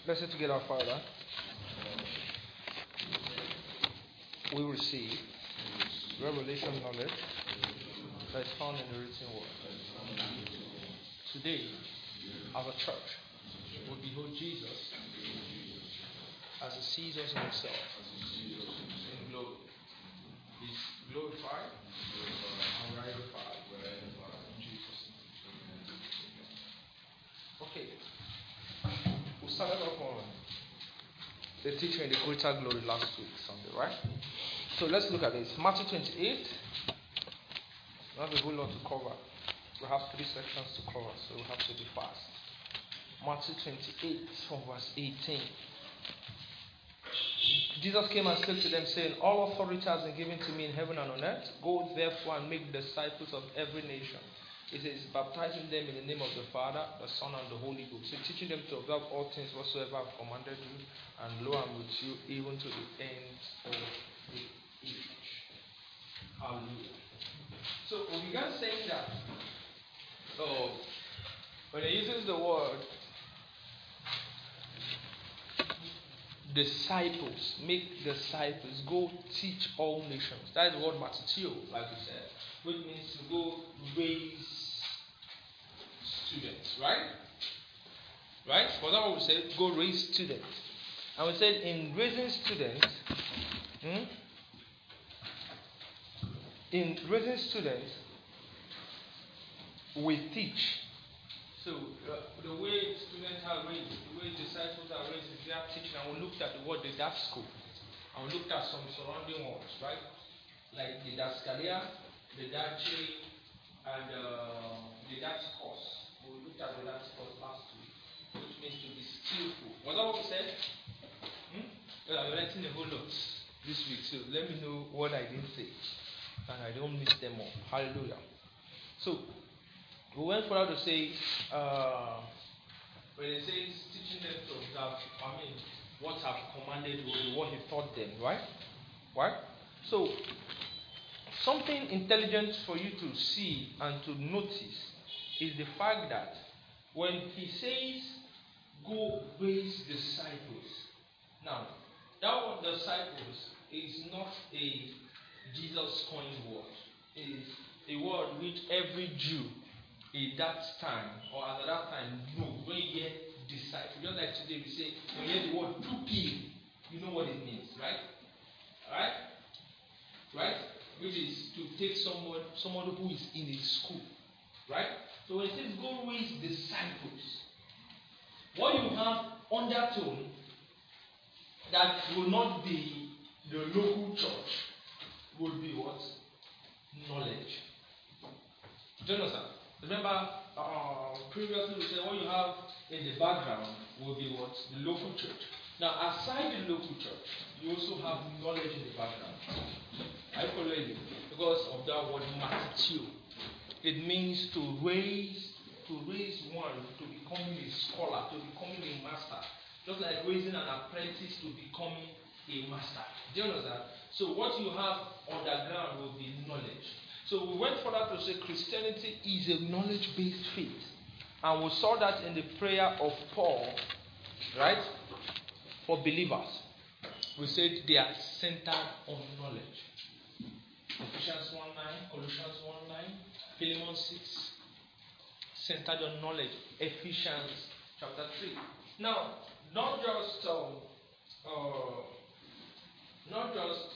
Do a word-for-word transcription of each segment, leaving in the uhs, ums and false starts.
Let's say together, Father. We receive revelation knowledge that is found in the written word. Today, as a church, we behold Jesus as he sees us in himself in glory. He's glorified and ratified in Jesus' name. Okay. We started off on the teaching in the greater glory last week, Sunday, right? So let's look at this. Matthew twenty-eight. We have a whole lot to cover. We have three sections to cover, so we have to be fast. Matthew twenty-eight from verse eighteen. Jesus came and spoke to them, saying, all authority has been given to me in heaven and on earth. Go therefore and make disciples of every nation. It says, baptizing them in the name of the Father, the Son, and the Holy Ghost. So teaching them to observe all things whatsoever I have commanded you, and lo, I'm with you even to the end of the age. Hallelujah. So we began saying that oh, when he uses the word disciples, make disciples, go teach all nations. That is the word matitio, like we said, which means to go raise students, right? Right? For that we said, go raise students. And we said in raising students, hmm, in raising students, we teach. So uh, the way students are raised, the way disciples are raised is they are teaching. And we looked at the word didasco. And we looked at some surrounding words, right? Like didaskalia, didache, and uh, didacticos. We looked at didacticos last week, which means to be skillful. Was that what we said? Hmm? Well, I'm writing a whole lot this week, so let me know what I didn't say, and I don't miss them all. Hallelujah. So we went further to say, uh, when it says teaching them to observe, I mean, what I've commanded will be what he taught them, right? Right? So, something intelligent for you to see and to notice is the fact that when he says, go raise disciples. Now, that word disciples is not a Jesus coined word. It is a word which every Jew at that time or at that time know. When you hear disciple, just like today we say, when you hear the word pupil, you know what it means, right? Right? Right? Which is to take someone, someone who is in a school. Right? So when it says go raise disciples, what you have undertone that will not be the local church would be what? Knowledge. Do you understand? Remember, uh, previously we said what you have in the background will be what? The local church. Now, aside the local church, you also have knowledge in the background. I follow you because of that word matitio. It means to raise, to raise one to becoming a scholar, to becoming a master. Just like raising an apprentice to becoming a master. Do you understand? So what you have underground will be knowledge. So we went further to say Christianity is a knowledge-based faith. And we saw that in the prayer of Paul, right? For believers. We said they are centered on knowledge. Ephesians one nine, Colossians one nine, Philemon six, centered on knowledge. Ephesians chapter three. Now, not just um, uh, not just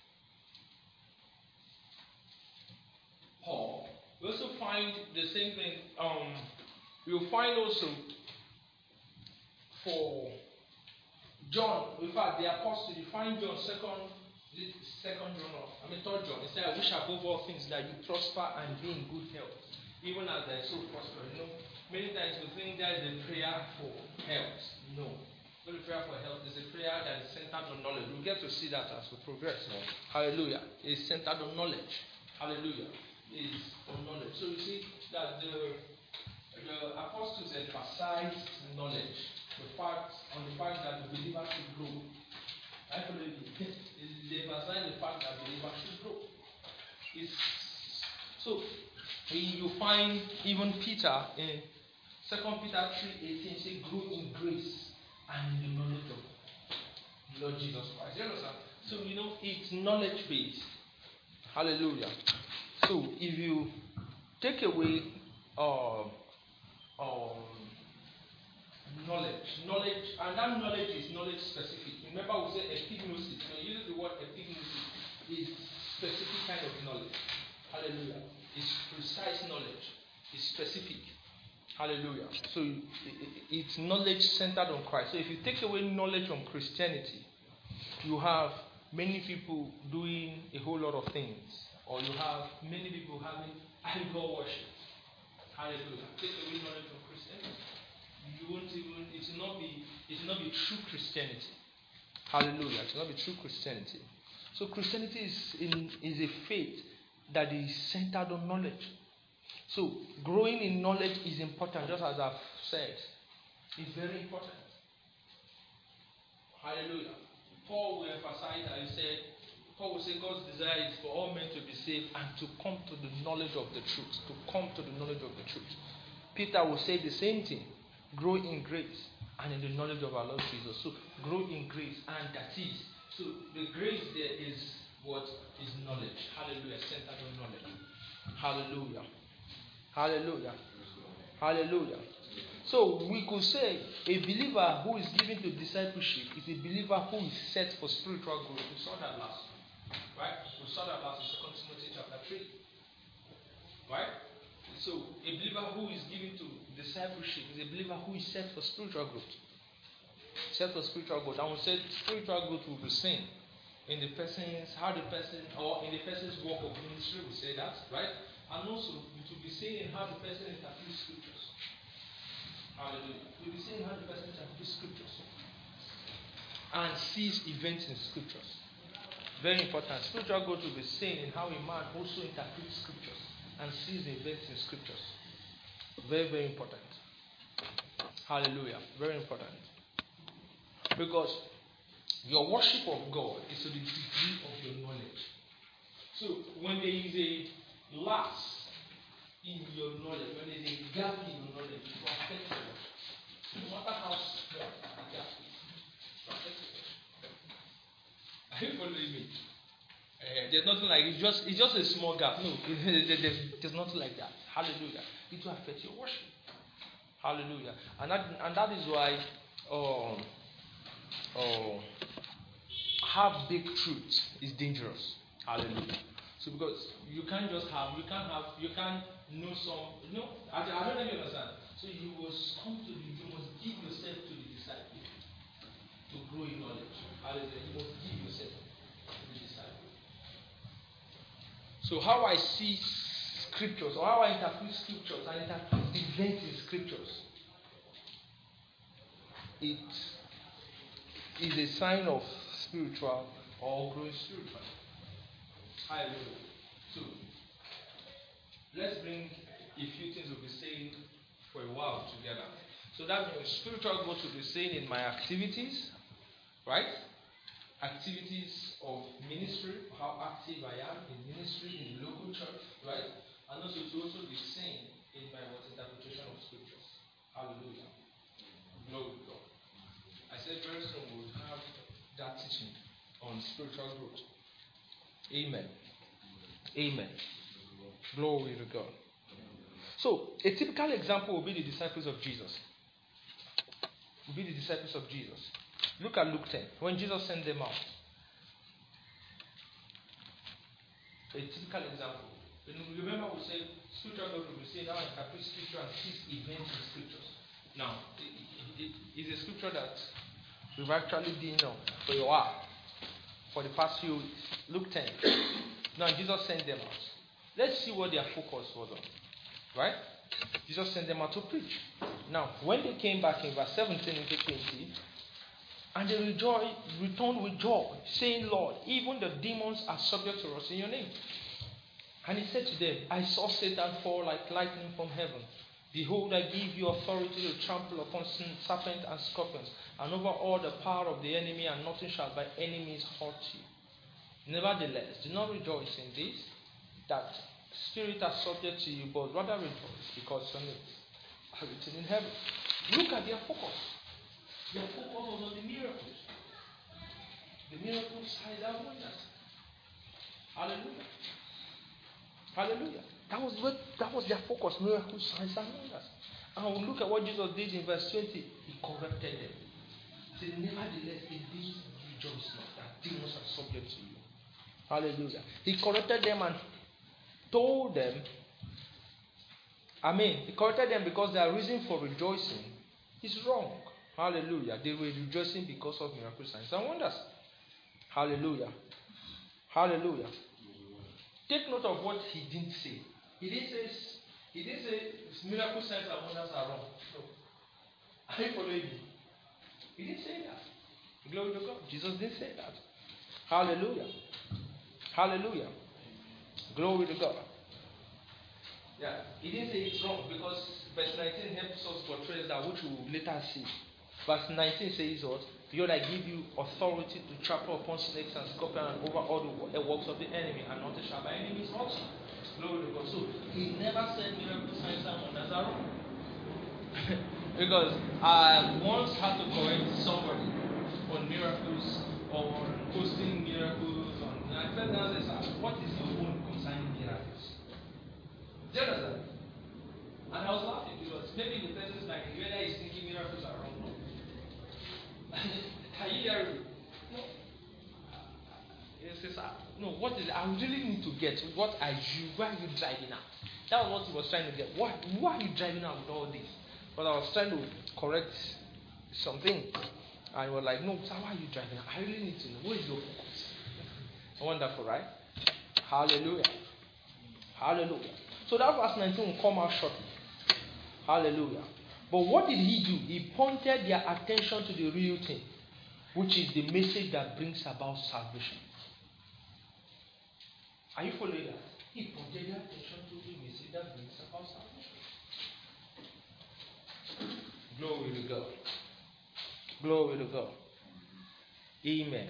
Paul. We also find the same thing. Um, you'll find also for John. In fact, the apostle. You find John second, second John. I mean third John. He said, "I wish above all things that you prosper and be in good health, even as thy soul prosper." You know, many times we think that is a prayer for health. No. Not a prayer for health. It's a prayer that is centered on knowledge. We'll get to see that as we progress. No? Hallelujah. It's centered on knowledge. Hallelujah. Is on knowledge. So you see that the the apostles emphasized knowledge. The fact on the fact that the believer should grow. I believe they emphasize the fact that the believer should grow. It's, so you find even Peter in Second Peter three eighteen say, grow in grace and in the knowledge based. Hallelujah. So if you take away uh, um, knowledge, knowledge, and that knowledge is knowledge specific. Remember, we say epignosis. When you use the word epignosis, is specific kind of knowledge. Hallelujah. It's precise knowledge. It's specific. Hallelujah. So it's knowledge centered on Christ. So if you take away knowledge from Christianity, you have many people doing a whole lot of things, or you have many people having idol worship. Hallelujah. Take away knowledge from Christianity, you won't even. It will not be. It will not be true Christianity. Hallelujah. It will not be true Christianity. So Christianity is in is a faith that is centered on knowledge. So growing in knowledge is important, just as I've said. It's very important. Hallelujah. Paul will emphasize that he said, Paul will say God's desire is for all men to be saved and to come to the knowledge of the truth. To come to the knowledge of the truth. Peter will say the same thing. Grow in grace and in the knowledge of our Lord Jesus. So grow in grace, and that is. So the grace there is what is knowledge. Hallelujah. Centered on knowledge. Hallelujah. Hallelujah. Hallelujah. So we could say a believer who is given to discipleship is a believer who is set for spiritual growth. We saw that last week. Right? We saw that last in Second Timothy chapter three. Right? So a believer who is given to discipleship is a believer who is set for spiritual growth. Set for spiritual growth. And we said spiritual growth will be seen in the person's, how the person, or in the person's work of ministry, we say that, right? And also it will be seen in how the person interprets scriptures. Hallelujah. It will be seen in how the person interprets scriptures and sees events in scriptures. Very important. Spiritual growth will be seen in how a man also interprets scriptures and sees events in scriptures. Very, very important. Hallelujah. Very important. Because your worship of God is to the degree of your knowledge. So when there is a lapse in your knowledge, when there is a gap in your knowledge, it will affect your worship. No matter how small the gap is, it will affect your worship. Are you following me? Uh, there's nothing like it's just it's just a small gap. No, there's, there's nothing like that. Hallelujah. It will affect your worship. Hallelujah. And that and that is why um uh, half big truth is dangerous. Hallelujah. So because you can't just have you can't have you can't know some you know I, I don't know if you understand. So you must come to the you must give yourself to the disciple to grow in knowledge. Hallelujah. You must give yourself to the disciple. So how I see scriptures, or how I interpret scriptures, I interpret events in scriptures. It is a sign of spiritual or growing spiritual. Hallelujah. So let's bring a few things we'll be saying for a while together. So that means spiritual growth will be seen in my activities, right? Activities of ministry, how active I am in ministry in the local church, right? And also to also be seen in my what interpretation of scriptures. Hallelujah. Glory to God. I said very soon we'll have that teaching on spiritual growth. Amen. Amen. Glory to God. So a typical example will be the disciples of Jesus. Will be the disciples of Jesus. Look at Luke ten. When Jesus sent them out. A typical example. Remember we said spiritual growth will be seen how I interpret scripture and sees events in scriptures. Now, it, it, it is a scripture that we've actually been on for a while. For the past few weeks. Luke ten. Now Jesus sent them out. Let's see what their focus was on. Right? Jesus sent them out to preach. Now, when they came back in verse seventeen into twenty, and they rejoice, returned with joy, saying, Lord, even the demons are subject to us in your name. And he said to them, I saw Satan fall like lightning from heaven. Behold, I give you authority to trample upon serpents and scorpions, and over all the power of the enemy, and nothing shall by any means hurt you. Nevertheless, do not rejoice in this, that spirits are subject to you, but rather rejoice, because your names are written in heaven. Look at their focus. Their focus was on the miracles. The miracles, signs, and wonders. Hallelujah. Hallelujah. That was what that was their focus, miracles, signs, and wonders. And we look at what Jesus did in verse twenty. He corrected them. He said, nevertheless, in this rejoice not that demons are subject to you. Hallelujah. He corrected them and told them, I mean, he corrected them because their reason for rejoicing is wrong. Hallelujah. They were rejoicing because of miracles, signs, and wonders. Hallelujah. Hallelujah. Take note of what he didn't say. He didn't say, he didn't say miracle signs and wonders are wrong. No. Are you following me? He didn't say that. Glory to God. Jesus didn't say that. Hallelujah. Hallelujah. Glory to God. Yeah. He didn't say it's wrong because verse nineteen helps us portray that, which we will later see. Verse nineteen says what? Behold, I give you authority to trample upon snakes and scorpions and over all the works of the enemy, and nothing shall by enemies hurt you. Glory to God. So he never said miracle signs and wonders are wrong. Because I once had to correct somebody on miracles or on posting miracles on, and I felt down and said, what is your own concerning miracles? Do you understand? And I was laughing because maybe the person's like, whether he's thinking miracles are wrong. No. Are you hearing me? No. He says, no, what is it? I really need to get what are you, why are you driving at? That was what he was trying to get. Why, why are you driving out with all this? But I was trying to correct something. And he was like, no, sir, why are you driving out? I really need to know. What is your focus? Wonderful, right? Hallelujah. Hallelujah. So that verse nineteen will come out shortly. Hallelujah. But what did he do? He pointed their attention to the real thing, which is the message that brings about salvation. Are you following that? He pointed their attention to the message that brings about salvation. Glory to God. Glory to God. Amen.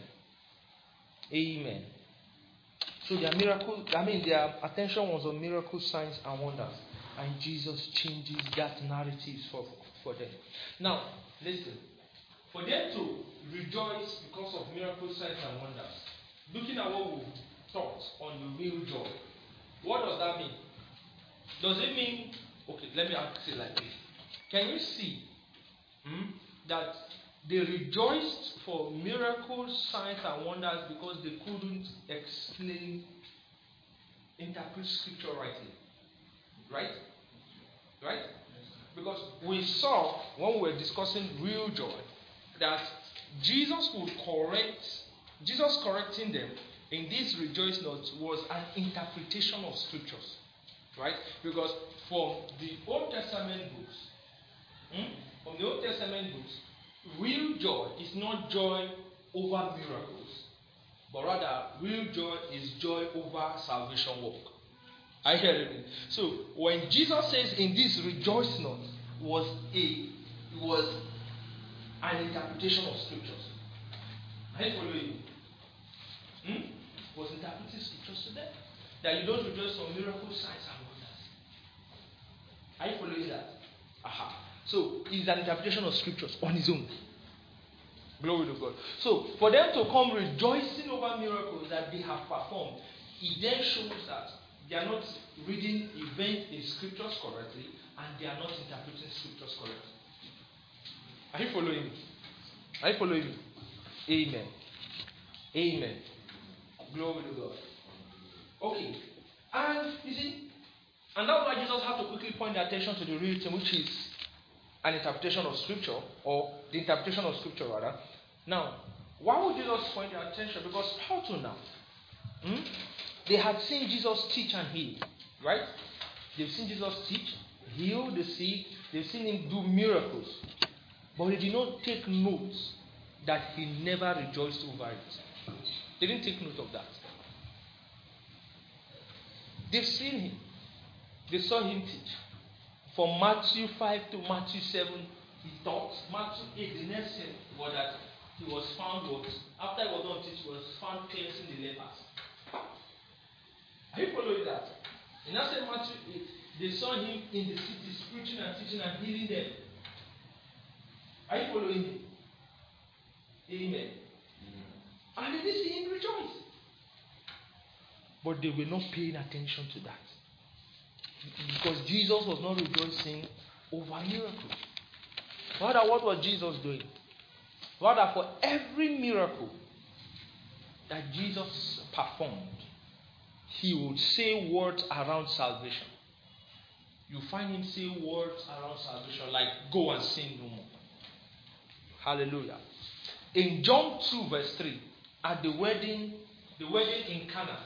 Amen. So their miracle, I mean, their attention was on miracle signs and wonders. And Jesus changes that narrative for, for them. Now, listen. For them to rejoice because of miracle signs and wonders, looking at what we taught on the real joy, what does that mean? Does it mean, okay, let me ask it like this. Can you see hmm, that they rejoiced for miracles, signs, and wonders because they couldn't explain, interpret scripture rightly? Right? Right? Because we saw when we were discussing real joy that Jesus would correct, Jesus correcting them in this rejoice note was an interpretation of scriptures. Right? Because from the Old Testament books, hmm, from the Old Testament books, real joy is not joy over miracles, but rather real joy is joy over salvation work. I hear it. So when Jesus says in this rejoice not was a was an interpretation of scriptures. Are you following? Hmm? Was interpreting scriptures to them. That you don't rejoice on miracles, signs, and wonders. Are you following that? Aha. So it's an interpretation of scriptures on his own. Glory to God. So for them to come rejoicing over miracles that they have performed, it then shows that they are not reading events in scriptures correctly and they are not interpreting scriptures correctly. Are you following me? Are you following me? Amen. Amen. Glory to God. Okay. And you see, and that's why Jesus had to quickly point the attention to the real thing, which is an interpretation of scripture, or the interpretation of scripture rather. Now, why would Jesus point their attention? Because how to now? Hmm? They had seen Jesus teach and heal, right? They've seen Jesus teach, heal the sick, they've seen him do miracles. But they did not take note that he never rejoiced over it. They didn't take note of that. They've seen him. They saw him teach. From Matthew five to Matthew seven, he taught. Matthew eight, the next thing was that he was found what? After he was done teaching, he was found cleansing the lepers. Are you following that? In that same Matthew eight, they saw him in the cities preaching and teaching and healing them. Are you following me? Amen. Mm-hmm. And they didn't see him rejoice. But they were not paying attention to that. Because Jesus was not rejoicing over miracles. Rather, what was Jesus doing? Rather, for every miracle that Jesus performed, he would say words around salvation. You find him say words around salvation like, go and sin no more. Hallelujah. In John two verse three, at the wedding, the wedding in Cana,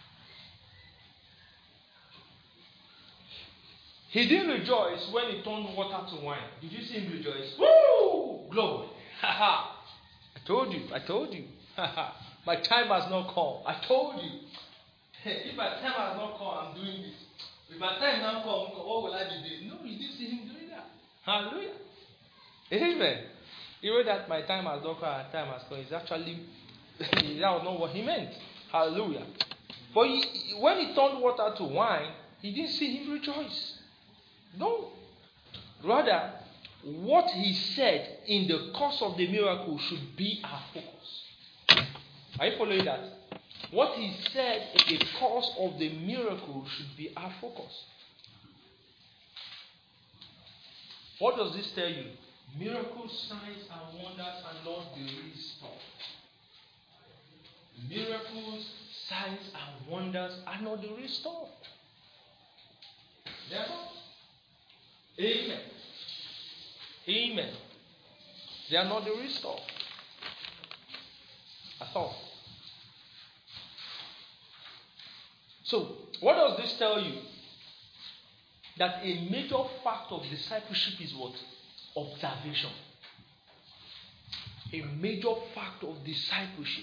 he didn't rejoice when he turned water to wine. Did you see him rejoice? Woo! Glory. Ha ha. I told you. I told you. Ha ha. My time has not come. I told you. If my time has not come, I'm doing this. If my time now come, what will I be doing? No, you didn't see him doing that. Hallelujah. Amen. You know that my time has not come, my time has come. It's actually, that was not what he meant. Hallelujah. But he, when he turned water to wine, he didn't see him rejoice. No. Rather, what he said in the course of the miracle should be our focus. Are you following that? What he said in the course of the miracle should be our focus. What does this tell you? Miracles, signs, and wonders are not the real stuff. Miracles, signs, and wonders are not the real stuff. They are not. Amen. Amen. They are not the real stuff. At all. So, what does this tell you? That a major fact of discipleship is what? Observation. A major fact of discipleship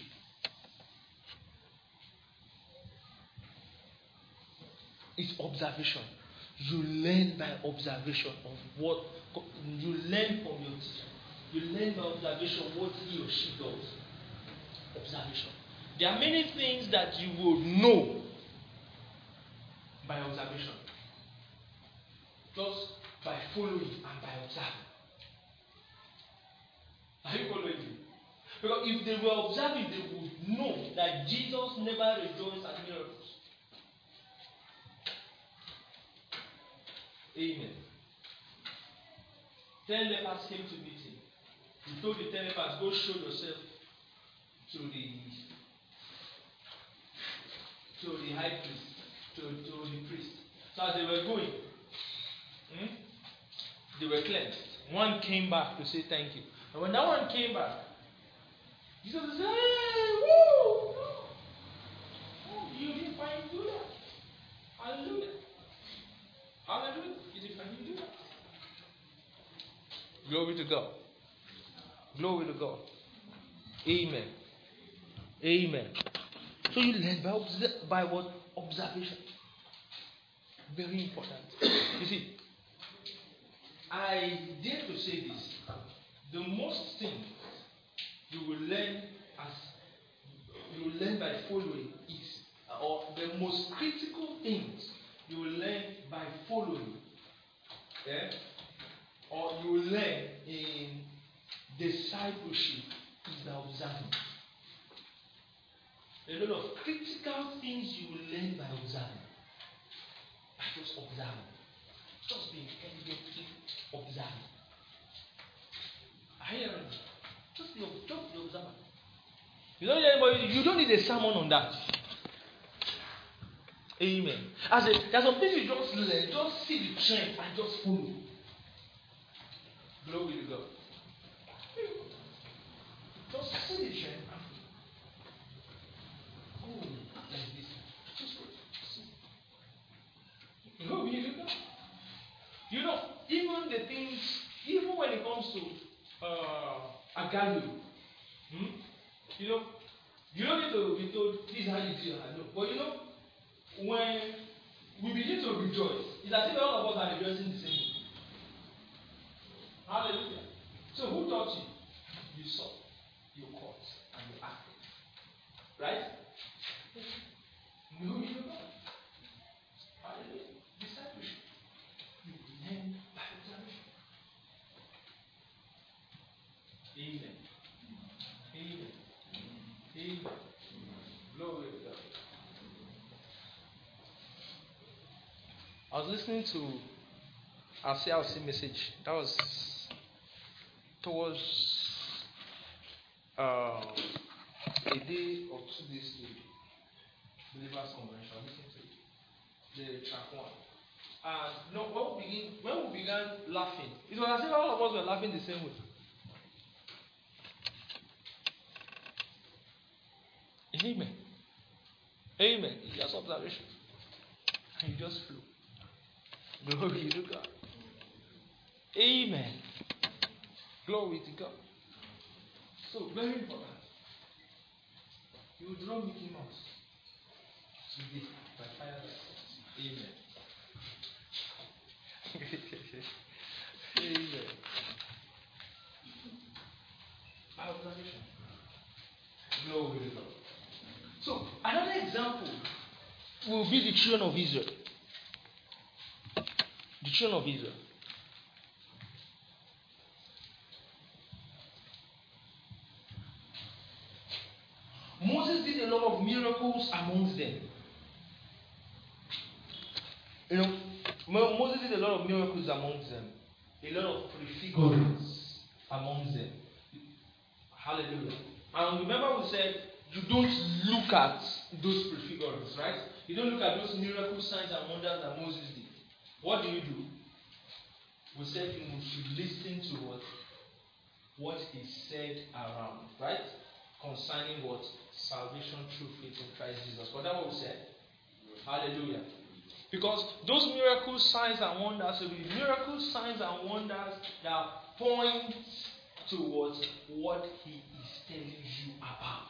is observation. You learn by observation of what you learn from your teacher. You learn by observation what he or she does. Observation. There are many things that you will know by observation. Just by following and by observing. Are you following me? Because if they were observing, they would know that Jesus never rejoiced at miracles. Amen. Ten lepers came to meet him. He told the ten lepers, go show yourself to the to the high priest, to, to the priest. So as they were going, hmm, they were cleansed. One came back to say thank you. And when that one came back, Jesus said, hey, woo! Oh, you didn't find him do that. Hallelujah. Hallelujah. You didn't find him do that. Glory to God. Glory to God. Amen. Amen. So you learn by, observe, by what? Observation. Very important. You see, I dare to say this. The most thing you will learn as you will learn by following is, or the most critical things you will learn by following, yeah? Or you will learn in discipleship is by observing. A lot of critical things you will learn by observing. By just observing. Just being intelligently observing. I hear it. Just be, just be observant. You don't need anybody, you don't need a sermon on that. Amen. As a, there's some things you just learn, just see the trend and just follow. Glory to God. Just see the trend and follow. Oh, like this. Just go. See. Glory to God. You know, even the things, even when it comes to uh, Agalu, hmm? you know, you don't need to be told this is how you do it. No. But you know, when we begin to rejoice, it's as if all of us are rejoicing the same way. Hallelujah. So who taught you? You saw, you caught, and you acted. Right? No, you know. Hallelujah. Discipleship. You learn by observation. Amen. Amen. Amen. Glory to God. was listening to our C L C message. That was towards uh, a day or two days to Believers Convention. I listened to it. The track one. And you know, when we begin, when we began laughing, it was as if all of us were laughing the same way. Amen. Amen. Just observation. And you just flew. Glory to God. Amen. Glory to God. So, very important. You will draw Mickey Mouse today by fire by force. Amen. Amen. By observation. Glory to God. So, another example will be the children of Israel. The children of Israel. Moses did a lot of miracles amongst them. You know, Moses did a lot of miracles amongst them. A lot of prefigurings amongst them. Hallelujah. And remember we said, you don't look at those prefigurings, right? You don't look at those miracle signs and wonders that Moses did. What do you do? We said you should listen to what? What he said around, right? Concerning what? Salvation through faith in Christ Jesus. But that's what we said. Hallelujah. Because those miracle signs and wonders will be miracle signs and wonders that point towards what he is telling you about.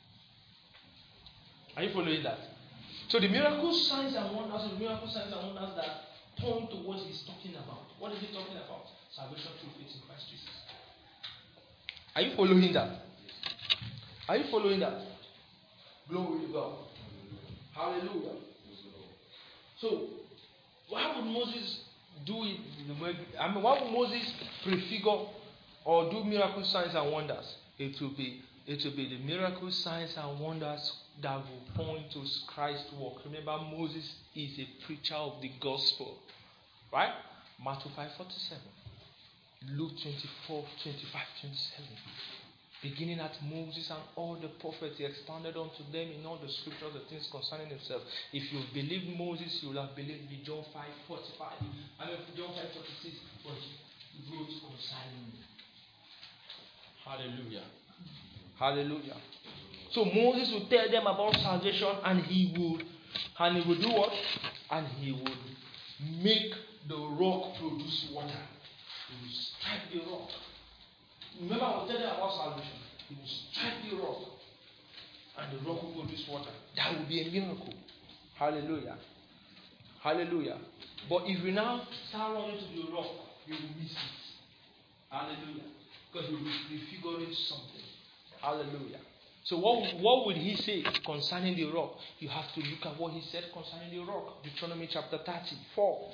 Are you following that? So the miracle signs and wonders are the miracle signs and wonders that point to what he's talking about. What is he talking about? Salvation through faith in Christ Jesus. Are you following that? Are you following that? Glory to God. Hallelujah. So, why would Moses do it? I mean, why would Moses prefigure or do miracle signs and wonders? It will be, it will be the miracle signs and wonders that will point to Christ's work. Remember, Moses is a preacher of the gospel, right? Matthew five forty-seven, Luke twenty-four, twenty-five, twenty-seven. Beginning at Moses and all the prophets, he expounded unto them in all the scriptures the things concerning himself. If you believe Moses, you will have believed me. John five forty-five. I mean, John five forty-six was wrote concerning me. Hallelujah. Hallelujah. So Moses will tell them about salvation, and he would, and he would do what? And he would make the rock produce water. He would strike the rock. Remember, I was telling you about salvation. He will strike the rock, and the rock will produce water. That will be a miracle. Hallelujah. Hallelujah. But if you now start running to the rock, you will miss it. Hallelujah. Because you will be prefiguring something. Hallelujah. So what, what would he say concerning the rock? You have to look at what he said concerning the rock. Deuteronomy chapter thirty-four.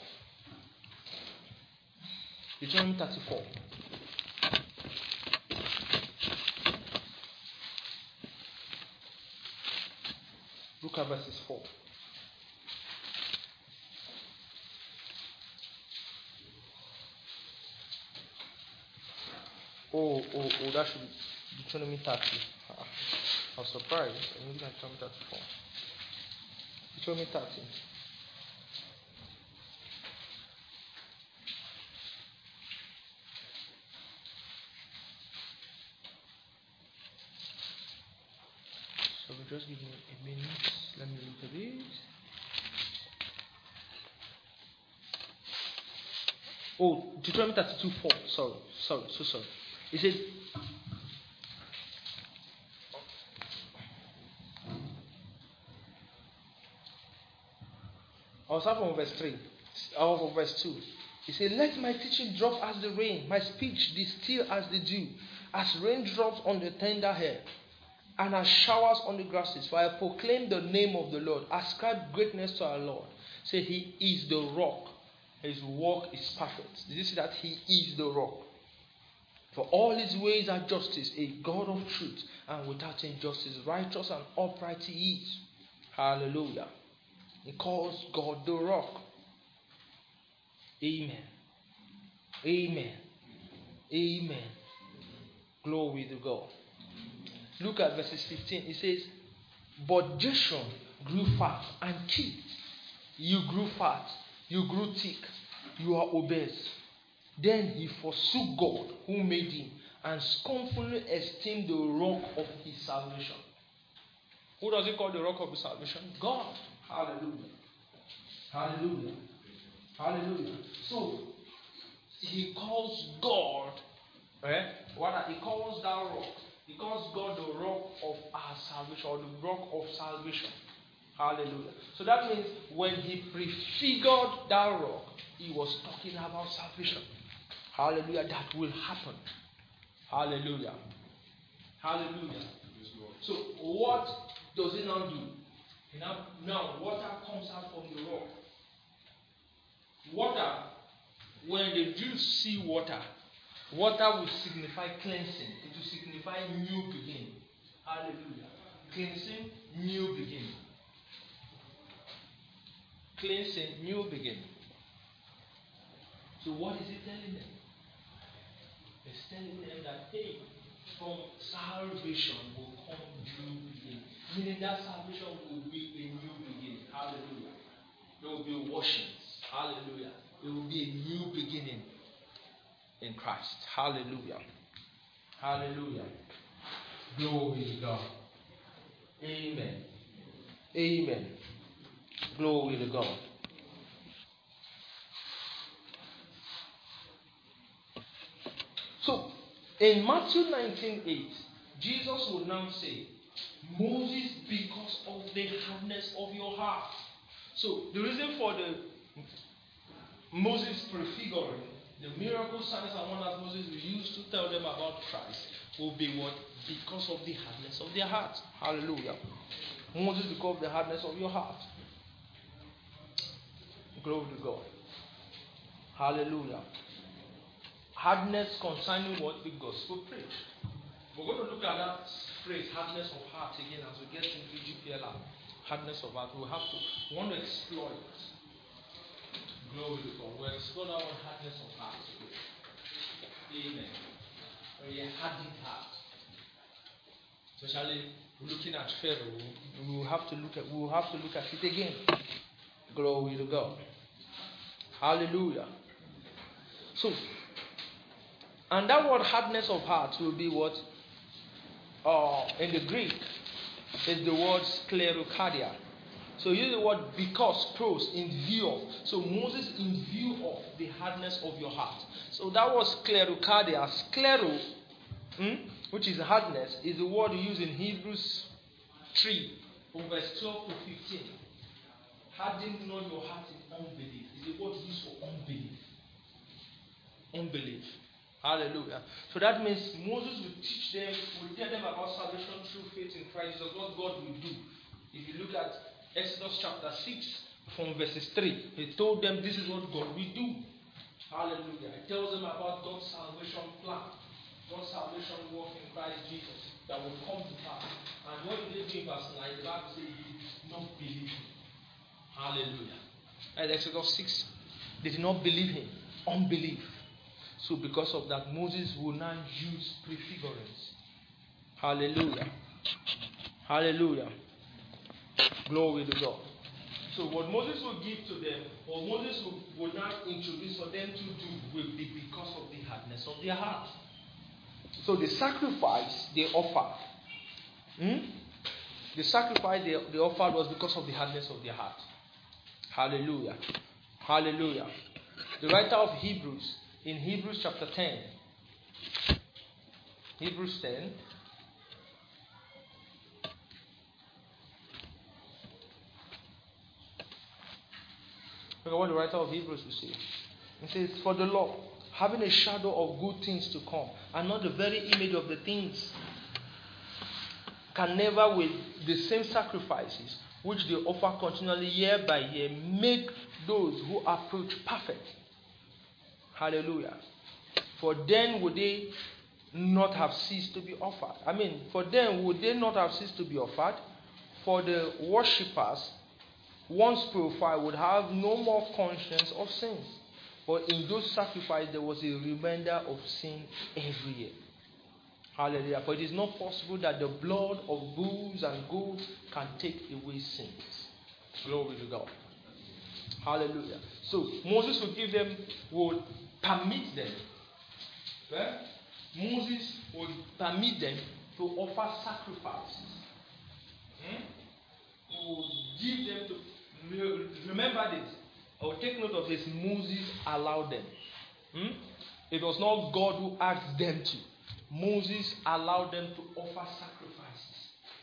Deuteronomy thirty-four. Look at verses four. Oh, oh, oh, that should be Deuteronomy thirty. Ah, I was surprised. I'm looking at Deuteronomy thirty-four. Deuteronomy thirty. So we just give me a minute. Let me look at it. Oh, Deuteronomy thirty-two four. Sorry, sorry, so sorry. It says, I'll start from verse three. Or from verse two. He said, let my teaching drop as the rain, my speech distill as the dew, as raindrops on the tender hair, and as showers on the grasses. For I proclaim the name of the Lord. Ascribe greatness to our Lord. Say, he is the rock. His work is perfect. Did you see that? He is the rock. For all his ways are justice, a God of truth, and without injustice, righteous and upright he is. Hallelujah. He calls God the rock. Amen. Amen. Amen. Glory to God. Look at verses fifteen. It says, but Jeshurun grew fat and kicked. You grew fat. You grew thick. You are obese. Then he forsook God who made him and scornfully esteemed the rock of his salvation. Who does he call the rock of his salvation? God. Hallelujah. Hallelujah. Hallelujah. So, he calls God, eh? What he calls that rock. He calls God the rock of our salvation, or the rock of salvation. Hallelujah. So that means when he prefigured that rock, he was talking about salvation. Hallelujah. That will happen. Hallelujah. Hallelujah. So what does it now do? Now, now water comes out from the rock. Water, when the Jews see water, water will signify cleansing. It will signify new beginning. Hallelujah. Cleansing, new beginning. Cleansing, new beginning. So what is it telling them? It's telling them that, hey, from salvation will come new beginning. Meaning that salvation will be a new beginning. Hallelujah. There will be washings. Hallelujah. There will be a new beginning in Christ. Hallelujah. Hallelujah. Glory to God. Amen. Amen. Glory to God. So, in Matthew nineteen eight, Jesus would now say, Moses, because of the hardness of your heart. So, the reason for the Moses prefiguring, the miracle signs and wonders Moses used to tell them about Christ, will be what? Because of the hardness of their heart. Hallelujah. Moses, because of the hardness of your heart. Glory to God. Hallelujah. Hardness concerning what the gospel preached. We're going to look at that phrase, hardness of heart, again as we get into G P L R. Hardness of heart. We'll have to, we want to explore it. Glory to God. We'll explore that one, hardness of heart. Amen. A hardened heart. Especially looking at Pharaoh, we will have to look at we will have to look at it again. Glory to God. Hallelujah. So, and that word hardness of heart will be what? Uh, in the Greek, is the word sclerocardia. So use the word because, pros, in view of. So Moses in view of the hardness of your heart. So that was sclerocardia. Sclero, hmm, which is hardness, is the word used in Hebrews three, from verse twelve to fifteen. Harden not your heart in unbelief. Is the word used for unbelief. Unbelief. Hallelujah. So that means Moses will teach them, will tell them about salvation through faith in Christ Jesus, what God will do. If you look at Exodus chapter six, from verses three, he told them this is what God will do. Hallelujah. He tells them about God's salvation plan, God's salvation work in Christ Jesus that will come to pass. And what did they do in verse nine? The Bible says he did not believe him. Hallelujah. And Exodus six, they did not believe him. Unbelief. So because of that, Moses will now use prefigurance. Hallelujah. Hallelujah. Glory to God. So what Moses will give to them, or Moses will, will now introduce for them to do, will be because of the hardness of their heart. So the sacrifice they offered, hmm? the sacrifice they, they offered was because of the hardness of their heart. Hallelujah. Hallelujah. The writer of Hebrews, in Hebrews chapter ten, Hebrews ten, look at what the writer of Hebrews will say. He says, for the law, having a shadow of good things to come, and not the very image of the things, can never with the same sacrifices which they offer continually year by year make those who approach perfect. Hallelujah. For then would they not have ceased to be offered. I mean, for them would they not have ceased to be offered? For the worshippers, once purified, would have no more conscience of sins. But in those sacrifices, there was a reminder of sin every year. Hallelujah. For it is not possible that the blood of bulls and goats can take away sins. Glory to God. Hallelujah. So Moses would give them, would permit them. Right? Moses would permit them to offer sacrifices. Hmm? Would give them to remember this. I will take note of this. Moses allowed them. Hmm? It was not God who asked them to. Moses allowed them to offer sacrifices.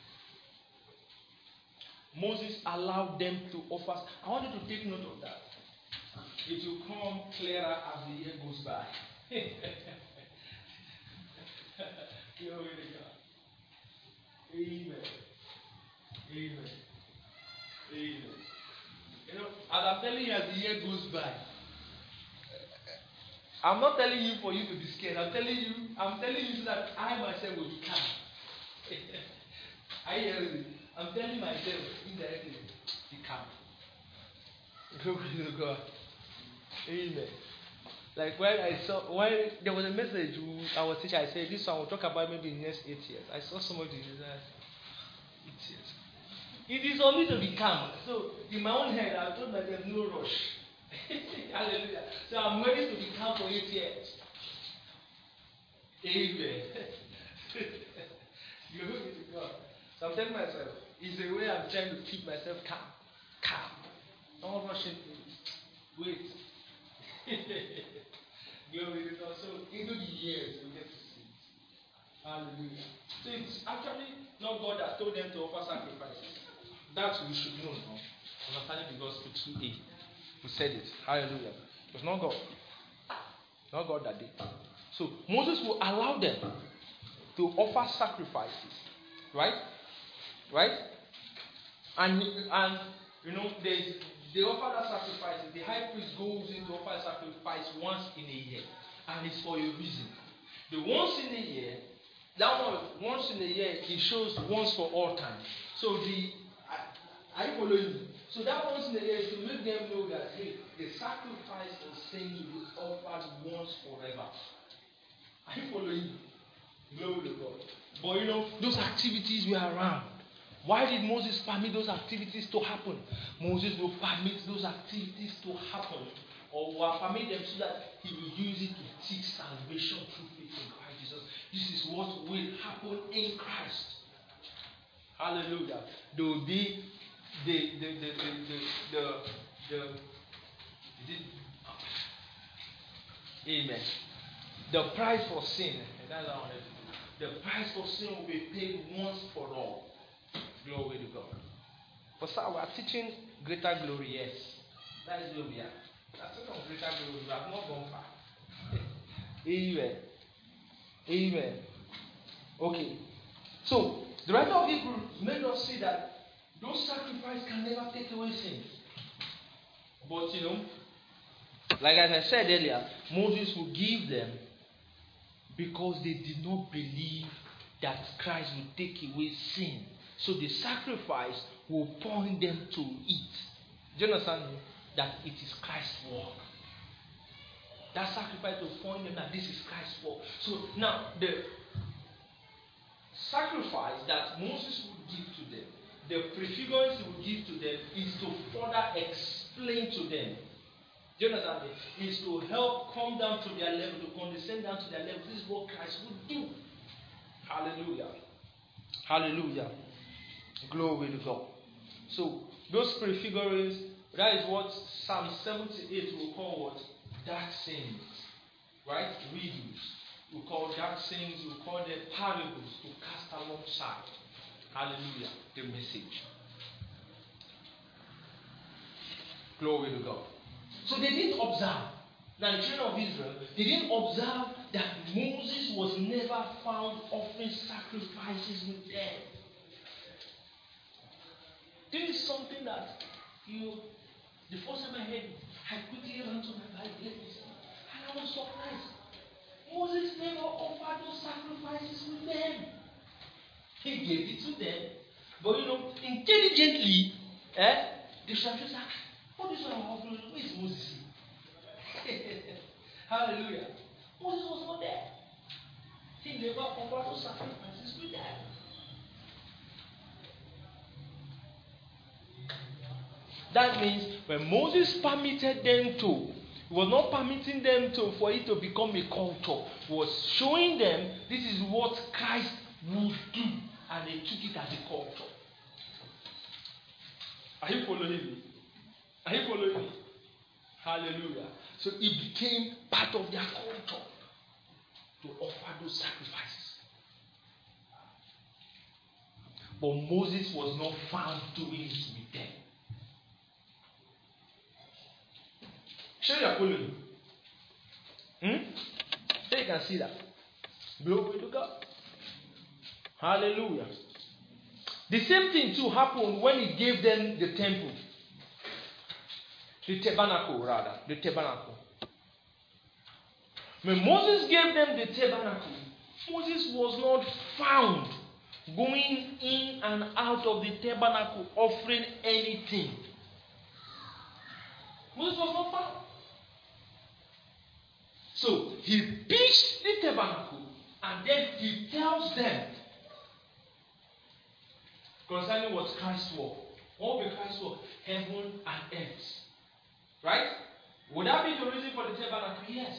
Moses allowed them to offer. I want you to take note of that. It will come clearer as the year goes by. Glory to God. Amen. Amen. Amen. You know, as I'm telling you, as the year goes by, I'm not telling you for you to be scared. I'm telling you, I'm telling you so that I myself will be calm. I hear you. I'm telling myself indirectly, be calm. Glory to God. Amen. Like when I saw, when there was a message I was teaching, I said this one will talk about maybe in the next eight years. I saw somebody that eight years. It is for me to be calm. So in my own head, I told myself no rush. Hallelujah. So I'm ready to be calm for eight years. Amen. Glory to God. So I'm telling myself, it's a way I'm trying to keep myself calm. Calm. Don't rush into it. Wait. Glory to God. So into the years we get to see it. Hallelujah. So it's actually not God that told them to offer sacrifices. That we should know now. Understanding the gospel two A. We said it. Hallelujah. It was not God. Not God that did. So Moses will allow them to offer sacrifices. Right? Right? And and you know, there's they offer that sacrifice. The high priest goes in to offer a sacrifice once in a year. And it's for a reason. The once in a year, that one once in a year, it shows once for all time. So the are you following me? So that once in a year is to make them know that hey, the sacrifice of sin will be offered once forever. Are you following me? Glory to God. But you know, those activities were around. Why did Moses permit those activities to happen? Moses will permit those activities to happen, or will permit them so that he will use it to teach salvation through faith in Christ Jesus. This is what will happen in Christ. Hallelujah. There will be the the the the the, the, the, the Amen. The price for sin. And that's what I wanted to do. The price for sin will be paid once for all. Glory to God. For sir, we are teaching greater glory, yes. That is where we are. That's not greater glory. We have not gone far. Amen. Amen. Okay. So, the writer of Hebrews made us see that those sacrifices can never take away sin. But, you know, like as I said earlier, Moses will give them because they did not believe that Christ would take away sin. So the sacrifice will point them to it. Do you understand me? That it is Christ's work. That sacrifice will point them that this is Christ's work. So now the sacrifice that Moses would give to them, the prefigurance he would give to them, is to further explain to them. Do you understand me? Is to help come down to their level, to condescend down to their level. This is what Christ would do. Hallelujah. Hallelujah. Glory to God. So, those prefigurings, that is what Psalm seventy-eight will call what? Dark sayings. Right? Riddles. We call dark sayings, we call them parables to cast alongside. Hallelujah. The message. Glory to God. So they didn't observe. Now the children of Israel, they didn't observe that Moses was never found offering sacrifices with them. This is something that, you know, the first time I heard it, I quickly ran to my Bible and I was surprised. Moses never offered those sacrifices with them. He gave it to them. But you know, intelligently, eh, the shepherds asked, what is our offering? Where is Moses? Hallelujah. Moses was not there. He never offered those sacrifices with them. That means when Moses permitted them to, he was not permitting them to for it to become a culture. He was showing them this is what Christ would do, and they took it as a culture. Are you following me? Are you following me? Hallelujah. So it became part of their culture to offer those sacrifices. But Moses was not found doing it with them. Sure you are following. Hmm? So you can see that. Glory to God. Hallelujah. The same thing too happened when he gave them the temple. The tabernacle rather. The tabernacle. When Moses gave them the tabernacle, Moses was not found going in and out of the tabernacle offering anything. Moses was not found. So he pitched the tabernacle and then he tells them concerning what Christ was. What will Christ was? Heaven and earth. Right? Would that be the reason for the tabernacle? Yes.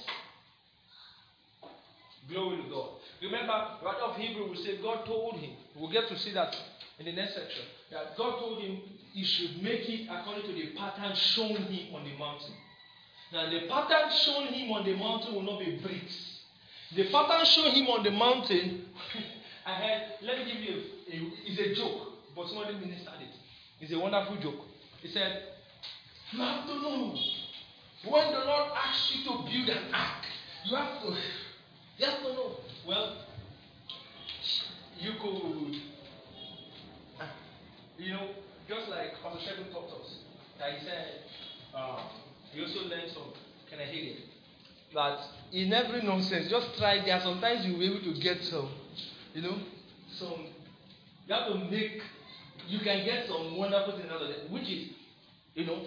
Glory to God. Remember, right of Hebrew we say God told him. We'll get to see that in the next section. That God told him he should make it according to the pattern shown him on the mountain. Now the pattern shown him on the mountain will not be bricks. The pattern shown him on the mountain, I heard, let me give you a, a it's a joke, but somebody ministered it. It's a wonderful joke. He said, you have to know when the Lord asks you to build an ark, you have to you have to know. Well, you could uh, you know, just like Pastor Sheldon taught us, that he said, uh, he also learned some kind of healing. That in every nonsense, just try there. Sometimes you'll be able to get some, you know, some, you have to make, you can get some wonderful things out of it, which is, you know,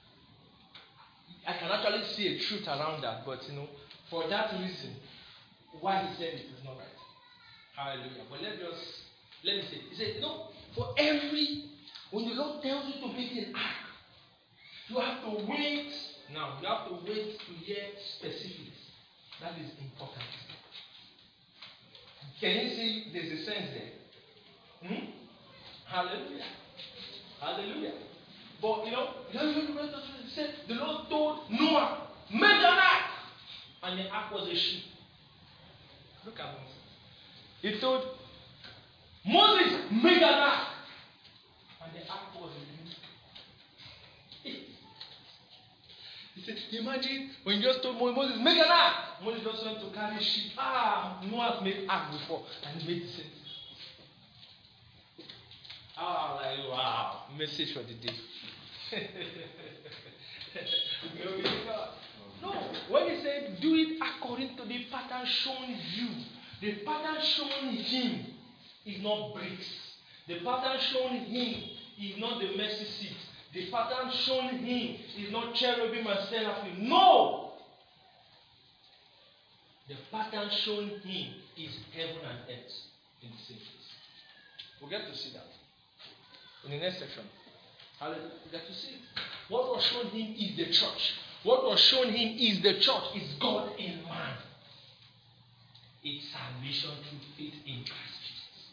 I can actually see a truth around that, but you know, for that reason, why he said it is not right. Hallelujah. But let us, let me say, he said, you know, for every, when the Lord tells you to make an ark, you have to wait. Now, you have to wait to hear specifics. That is important. Can you see there's a sense there? Hmm? Hallelujah. Hallelujah. But, you know, the Lord told Noah, make an ark. And the ark was a ship. Look at Moses. He told Moses, make an ark. And the ark was a ship. He said, imagine when you just told Moses, make an ark. Moses just went to carry sheep. Ah, Noah made ark before. And he made the same. Ah, like, wow. Message for the day. Glory to God. No, when he said, do it according to the pattern shown you. The pattern shown him is not bricks. The pattern shown him is not the mercy seat. The pattern shown him is not cherubim and seraphim. No! The pattern shown him is heaven and earth in the same place. We'll get to see that in the next section. Hallelujah. We'll get to see it. What was shown him is the church. What was shown him is the church, is God in man. It's salvation through faith in Christ Jesus.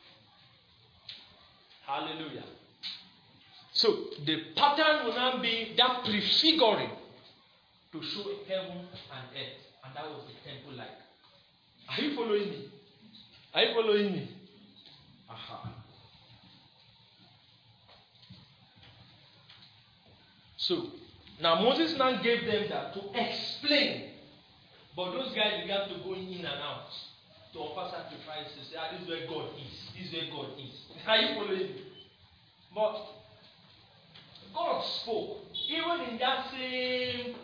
Hallelujah. So the pattern will now be that prefiguring to show heaven and earth. And that was the temple like. Are you following me? Are you following me? Aha. So now Moses now gave them that to explain. But those guys began to go in and out to offer sacrifices. Say, ah, this is where God is. This is where God is. Are you following me? But God spoke. Even in that same,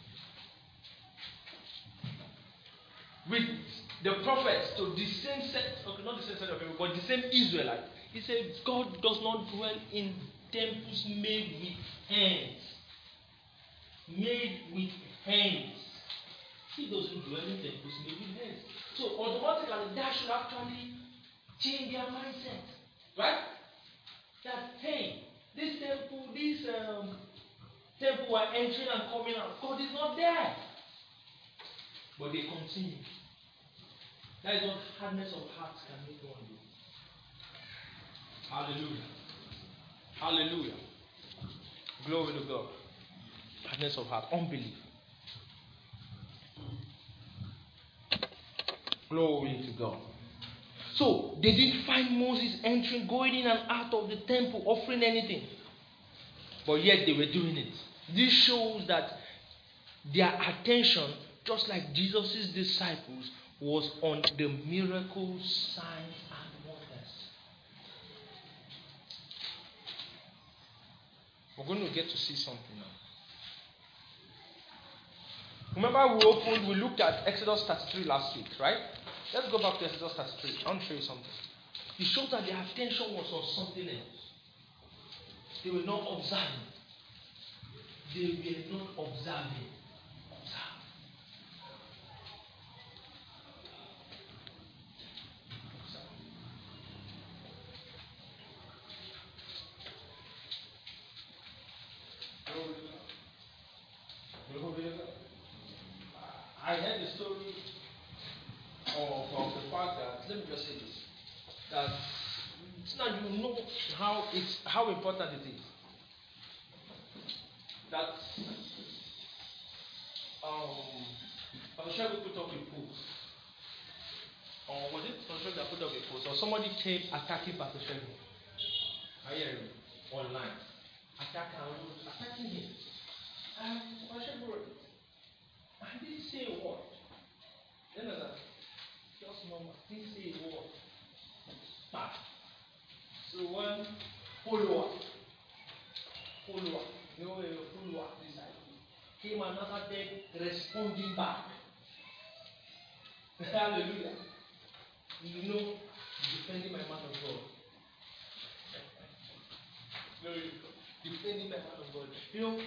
with the prophets to the same set, okay, not the same set of people, but the same Israelite. He said, God does not dwell in temples made with hands. Made with hands. He doesn't do anything, he's making hands. So automatically that should actually change their mindset. Right? That hey, this temple, this um, temple are entering and coming out. God is not there. But they continue. That is what hardness of heart can make one do. Hallelujah. Hallelujah. Glory to God. Hardness of heart. Unbelief. Glory to God. So they didn't find Moses entering, going in and out of the temple, offering anything. But yet they were doing it. This shows that their attention, just like Jesus' disciples, was on the miracles, signs, and wonders. We're going to get to see something now. Remember we opened, we looked at Exodus thirty-three last week, right? Let's go back to Exodus thirty-three. I want to show you something. It shows that their attention was on something else. They were not observing. They were not observing. Observe. I heard the story of, of the fact that, let me just say this, that it's not, you know how it's how important it is that um Pastor Shegun put up a post, or was it Pastor Shegun that put up a post, or somebody came attacking Pastor Shegun, I hear him online, attacking, attacking him, and Pastor Shegun wrote it. I didn't say a word. Then I said, just normal. Didn't say a word. Bad. So one follower, follower, no follower, disciple, came another day responding back. Hallelujah. You know, defending my man of God. Defending my man of God. You know,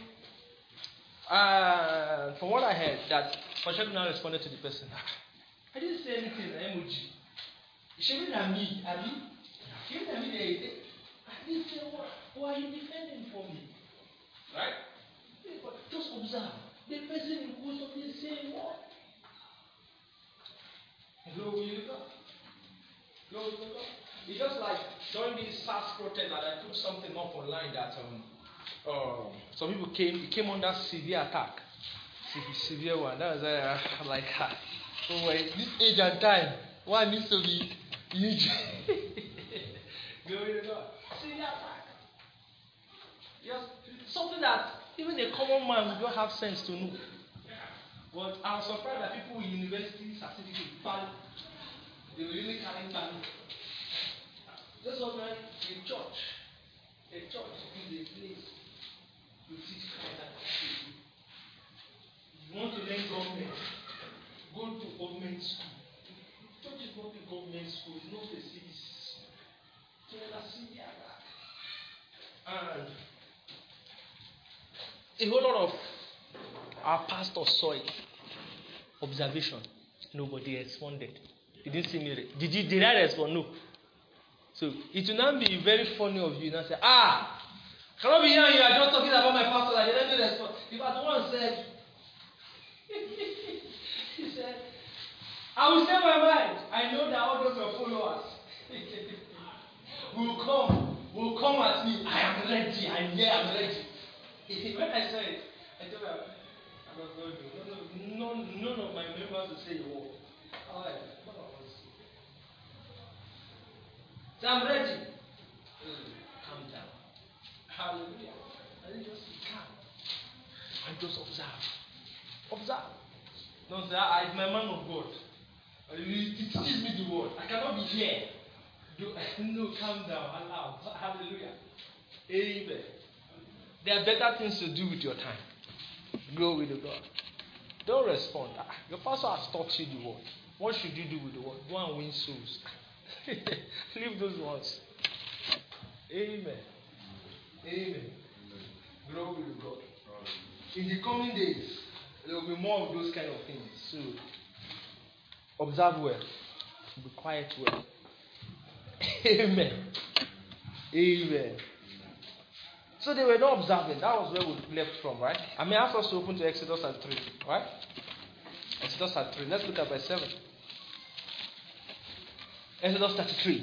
Uh, from what I heard, that Pastor now responded to the person. I didn't say anything, emoji. She didn't at me, Abby. She didn't at me. I didn't say what. Why are you defending for me? Right? Just observe. The person in question is saying what? Glory to God. Glory to God. It's just like during this SARS protest that I put something up online that um. Uh, some people came, it came under severe attack. Se- severe one. That was uh, like, uh, oh, wait, this age and time, one needs to be huge. Glory to God. Severe attack. Yes, something that even a common man would not have sense to know. But I was surprised that people in university certificate, they were really carrying value. That's what man, a church. A church is a place. You teach Christ and people. You want to learn government, go to government school. Church is not a government school, it's not a city school. So let us see that. And a whole lot of our pastors saw it. Observation. Nobody responded. He didn't see me. Did you did I respond? No. So it will not be very funny of you now say, ah, cannot be here, you are just talking about my pastor, I didn't respond. If I one said, he said, I will say my mind. I know that all those are followers will come, will come at me. I am ready, I'm here, I'm ready. When I said it, I told her, I'm not going to, no, no, none of my members will say a word. I'm like, what I want to say. So I'm ready. Calm down. Hallelujah. And just calm. And just observe. Observe. No, sir, I'm my man of God. He teaches me the word. I cannot be here. Do, no, calm down. Allow. Hallelujah. Amen. There are better things to do with your time. Glory to God. Don't respond. Your pastor has taught you the word. What should you do with the word? Go and win souls. Leave those ones. Amen. Amen. Glory to God. In the coming days, there will be more of those kind of things. So observe well. Be quiet well. Amen. Amen. So they were not observing. That was where we left from, right? I mean, ask us to open to Exodus and three, right? Exodus and three. Let's look at verse seven. Exodus thirty-three.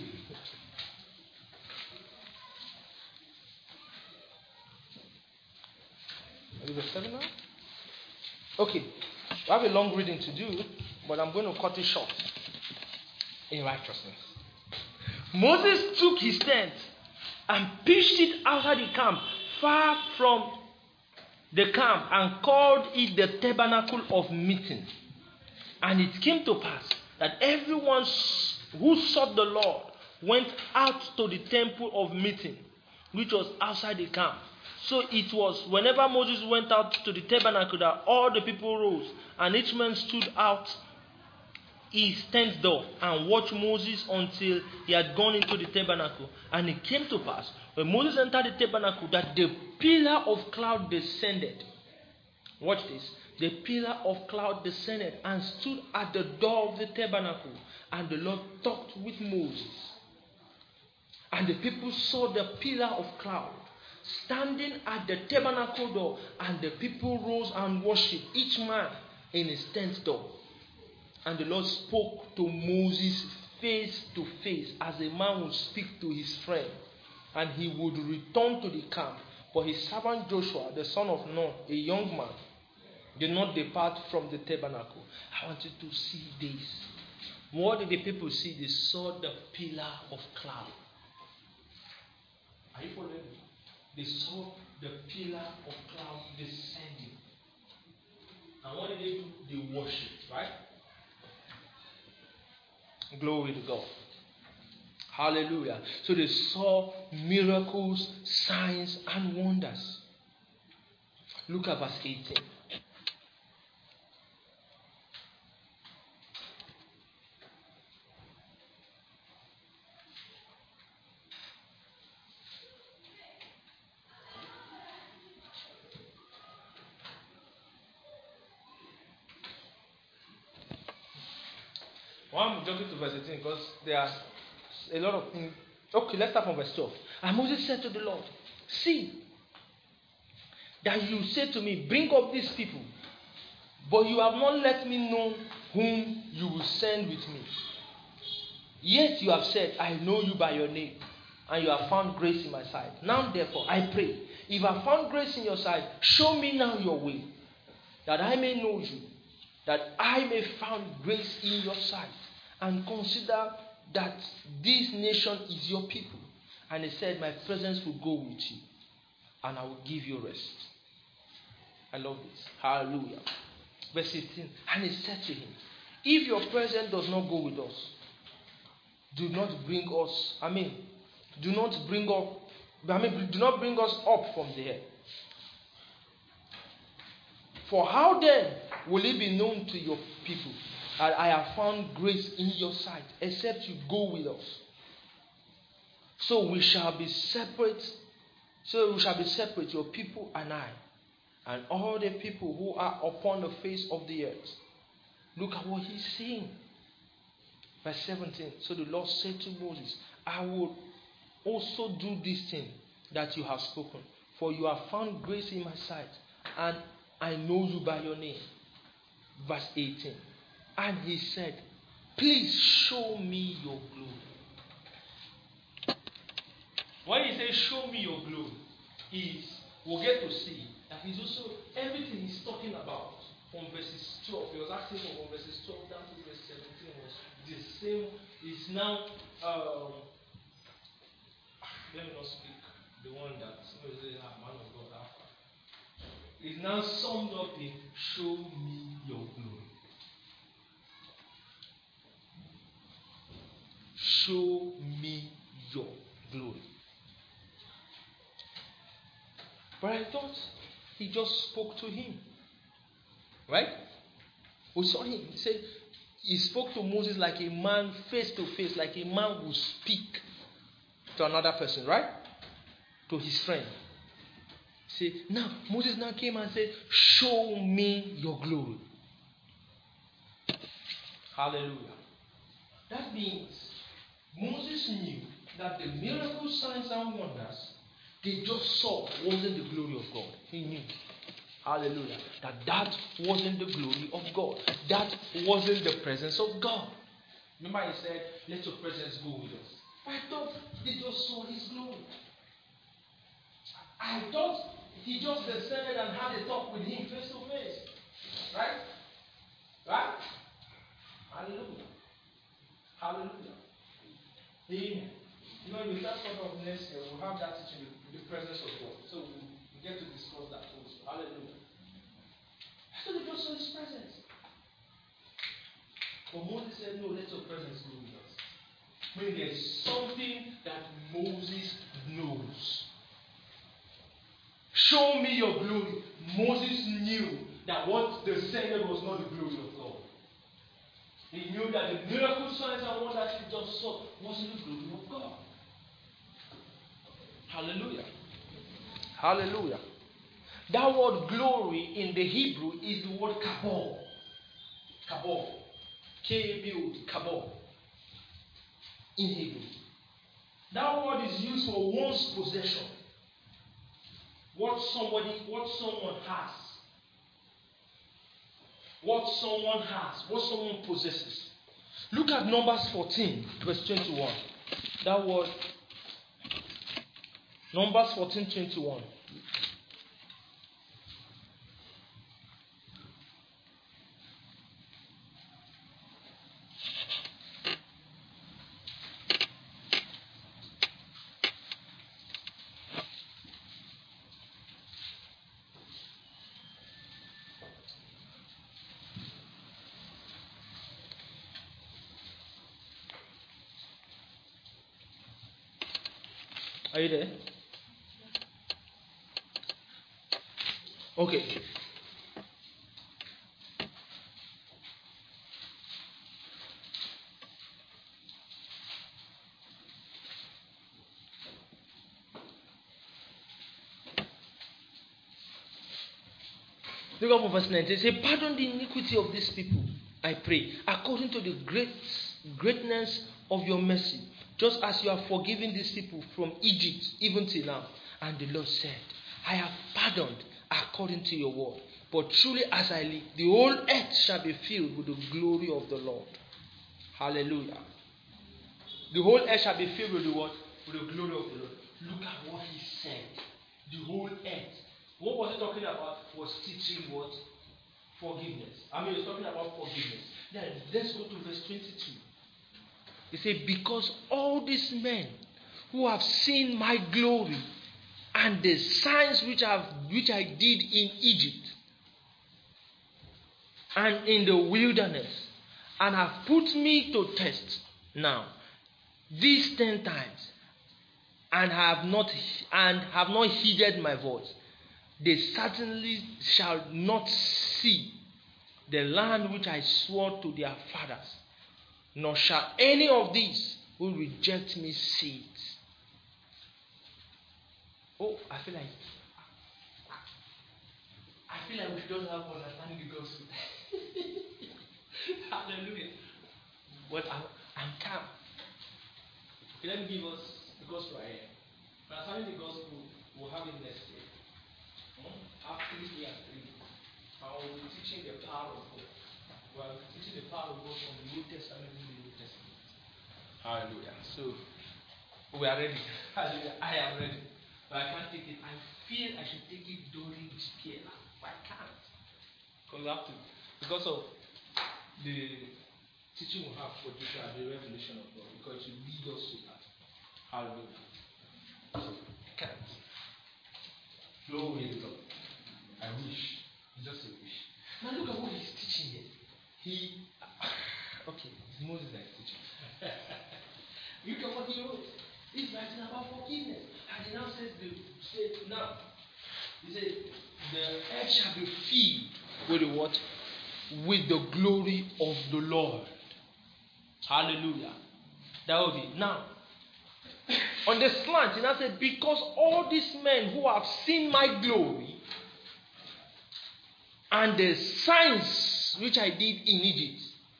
Are you verse seven now? Okay. We have a long reading to do, but I'm going to cut it short. In righteousness. Moses took his tent and pitched it outside the camp, far from the camp, and called it the tabernacle of meeting. And it came to pass that everyone who sought the Lord went out to the temple of meeting, which was outside the camp. So it was whenever Moses went out to the tabernacle that all the people rose, and each man stood out his tent door and watched Moses until he had gone into the tabernacle. And it came to pass when Moses entered the tabernacle that the pillar of cloud descended. Watch this. The pillar of cloud descended and stood at the door of the tabernacle, and the Lord talked with Moses. And the people saw the pillar of cloud standing at the tabernacle door, and the people rose and worshipped, each man in his tent door. And the Lord spoke to Moses face to face, as a man would speak to his friend. And he would return to the camp. But his servant Joshua, the son of Nun, a young man, did not depart from the tabernacle. I want you to see this. What did the people see? They saw the pillar of cloud. Are you following me? They saw the pillar of cloud descending. And what did they do? They worshipped, right? Glory to God. Hallelujah. So they saw miracles, signs, and wonders. Look at verse eighteen. Well, I'm jumping to verse eighteen because there are a lot of things. Okay, let's start from verse twelve. And Moses said to the Lord, see, that you say to me, bring up these people, but you have not let me know whom you will send with me. Yet you have said, I know you by your name, and you have found grace in my sight. Now therefore, I pray, if I have found grace in your sight, show me now your way, that I may know you, that I may find grace in your sight, and consider that this nation is your people. And he said, my presence will go with you, and I will give you rest. I love this. Hallelujah. Verse fifteen. And he said to him, if your presence does not go with us, do not bring us, I mean, do not bring up, I mean, do not bring us up from there. For how then will it be known to your people that I have found grace in your sight, except you go with us? So we shall be separate, so we shall be separate, your people and I, and all the people who are upon the face of the earth. Look at what he's saying. Verse seventeen. So the Lord said to Moses, I will also do this thing that you have spoken, for you have found grace in my sight, and I know you by your name. Verse eighteen. And he said, please show me your glory. When he says show me your glory, is we'll get to see that he's also everything he's talking about from verses twelve. He was asking for from verses twelve down to verse seventeen was the same. Is now um, let me not speak the one that Moses ah, man of God after. Is now summed up in show me your glory. Show me your glory. But I thought he just spoke to him. Right? We saw him. He said he spoke to Moses like a man face to face, like a man would speak to another person, right? To his friend. See, now Moses now came and said, show me your glory. Hallelujah. That means Moses knew that the miracles, signs, and wonders they just saw wasn't the glory of God. He knew. Hallelujah. That that wasn't the glory of God. That wasn't the presence of God. Remember he said, let your presence go with us. I thought they just saw his glory. I thought he just descended and had a talk with him face to face. Right? Right? Hallelujah. Hallelujah. Amen. You know, in that sort of next year, we'll have that teaching, the presence of God. So we get to discuss that also. Hallelujah. So they just saw his presence. But Moses said, no, let your presence go with us. I mean, there's something that Moses knows. Show me your glory. Moses knew that what descended was not the glory of God. He knew that the miracle signs and wonders he just saw wasn't the glory of God. Hallelujah. Hallelujah. That word glory in the Hebrew is the word kabod. Kabod. K A B O D. Kabod. In Hebrew. That word is used for one's possession. What somebody, what someone has. What someone has. What someone possesses. Look at Numbers fourteen, verse twenty-one. That word. Numbers fourteen, twenty-one. Are you there? Okay. Look up verse nineteen. Say, pardon the iniquity of these people, I pray, according to the great greatness of your mercy, just as you have forgiven these people from Egypt, even till now. And the Lord said, I have pardoned according to your word. But truly as I live, the whole earth shall be filled with the glory of the Lord. Hallelujah. The whole earth shall be filled with the what? With the glory of the Lord. Look at what he said. The whole earth. What was he talking about? Was teaching what? Forgiveness. I mean, he was talking about forgiveness. Now, let's go to verse twenty-two. He said, because all these men who have seen my glory and the signs which I, have, which I did in Egypt and in the wilderness, and have put me to test now these ten times, and have not and have not heeded my voice, they certainly shall not see the land which I swore to their fathers, nor shall any of these who reject me see it. Oh, I feel like I feel like we don't have understanding the gospel. Hallelujah. But I'm, I'm calm. Okay, let me give us the gospel right here. Understanding the gospel, we'll have it next year. Hmm? After three and three. I will be teaching the power of God. We are teaching the power of God from the New Testament to the New Testament. Hallelujah. So we are ready. Hallelujah. I am ready. But I can't take it. I feel I should take it during G P L. But I can't. Because I have to. Because of the teaching we have for this and the revelation of God. Because it will lead us to that. Hallelujah. So I can't. No way to God. I wish. Just a wish. Now look at what he's teaching here. He okay, it's Moses that is teaching. Look at what he wrote. He's writing about forgiveness. And he now says the say now. He said the earth shall be filled with the what? With the glory of the Lord. Hallelujah. That will be now. On the slant, he now said, because all these men who have seen my glory and the signs which I did in Egypt.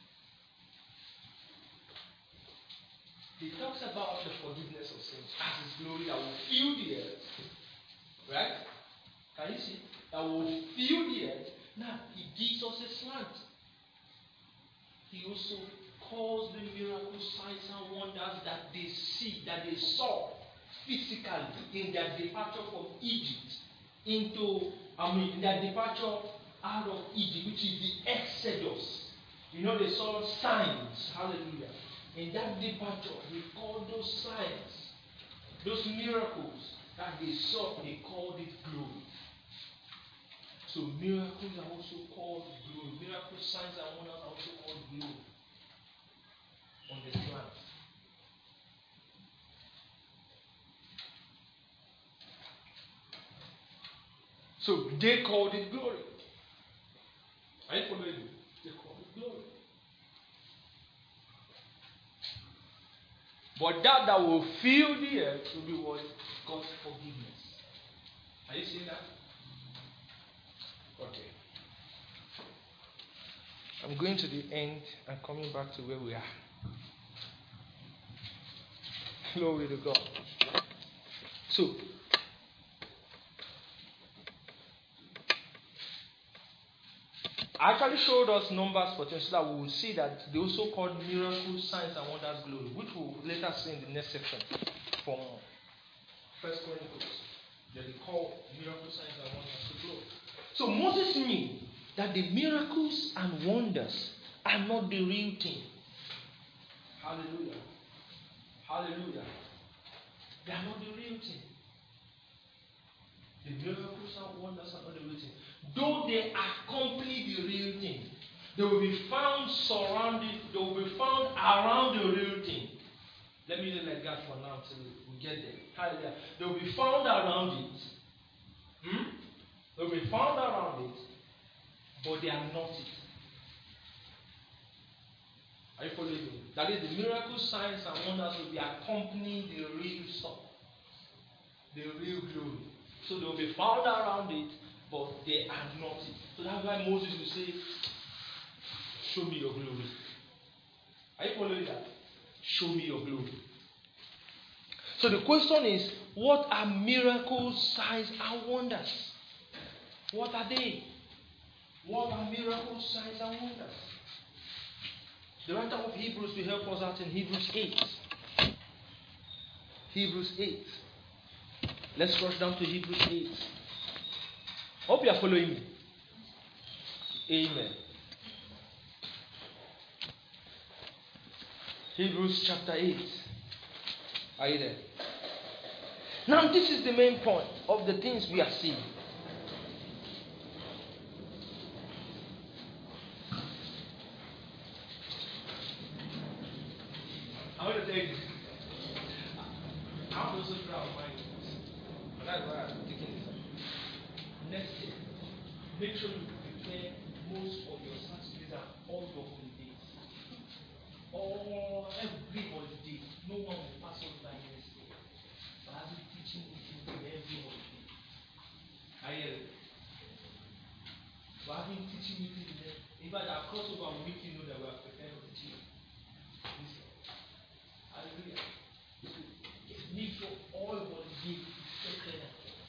He talks about the forgiveness of sins as his glory that will fill the earth. Right? Can you see? That will fill the earth. Now, he gives us a slant. He also calls the miracle signs and wonders that they see, that they saw physically in their departure from Egypt into, I mean, in their departure out of Egypt, which is the Exodus. You know, they saw signs. Hallelujah. In that departure, they called those signs, those miracles that they saw, they called it glory. So miracles are also called glory. Miracle signs and wonders are also called glory on the slant. So they called it glory. Are you following me? They called it glory. But that that will fill the earth will be what? God's forgiveness. Are you seeing that? Okay. I'm going to the end and coming back to where we are. Glory to God. So, I actually showed us Numbers fourteen so that we will see that they also called miracles, signs, and wonders glory, which we'll later see in the next section from First Chronicles. That they call miracles, signs, and wonders to glory. So Moses knew that the miracles and wonders are not the real thing. Hallelujah. Hallelujah. They are not the real thing. The miracles and wonders are not the real thing. Though they accompany the real thing, they will be found surrounded, they will be found around the real thing. Let me leave it like that for now until we get there. Hallelujah. They will be found around it. Hmm? They will be found around it, but they are not it. Are you following me? That is, the miracle signs and wonders will be accompanying the real stuff, the real glory. So they will be found around it, but they are not it. So that's why Moses will say, show me your glory. Are you following that? Show me your glory. So the question is, what are miracles, signs, and wonders? What are they? What are miracles, signs, and wonders? The writer of Hebrews will help us out in Hebrews eight. Hebrews eight. Let's rush down to Hebrews eight. Hope you are following me. Amen. Hebrews chapter eight. Are you there? Now, this is the main point of the things we are seeing. I want to tell you, I'm also proud of my goodness. But that's why I'm taking this up. Next year, make sure you prepare most of your Saturdays and all your holidays. All, every holiday. No one will pass on by next year. But I'll be teaching it in every holiday. I hear it. But I've been teaching it in there. In fact, our crossover will make you know that we are prepared for teaching. Hallelujah. Make sure all what you give is sacred.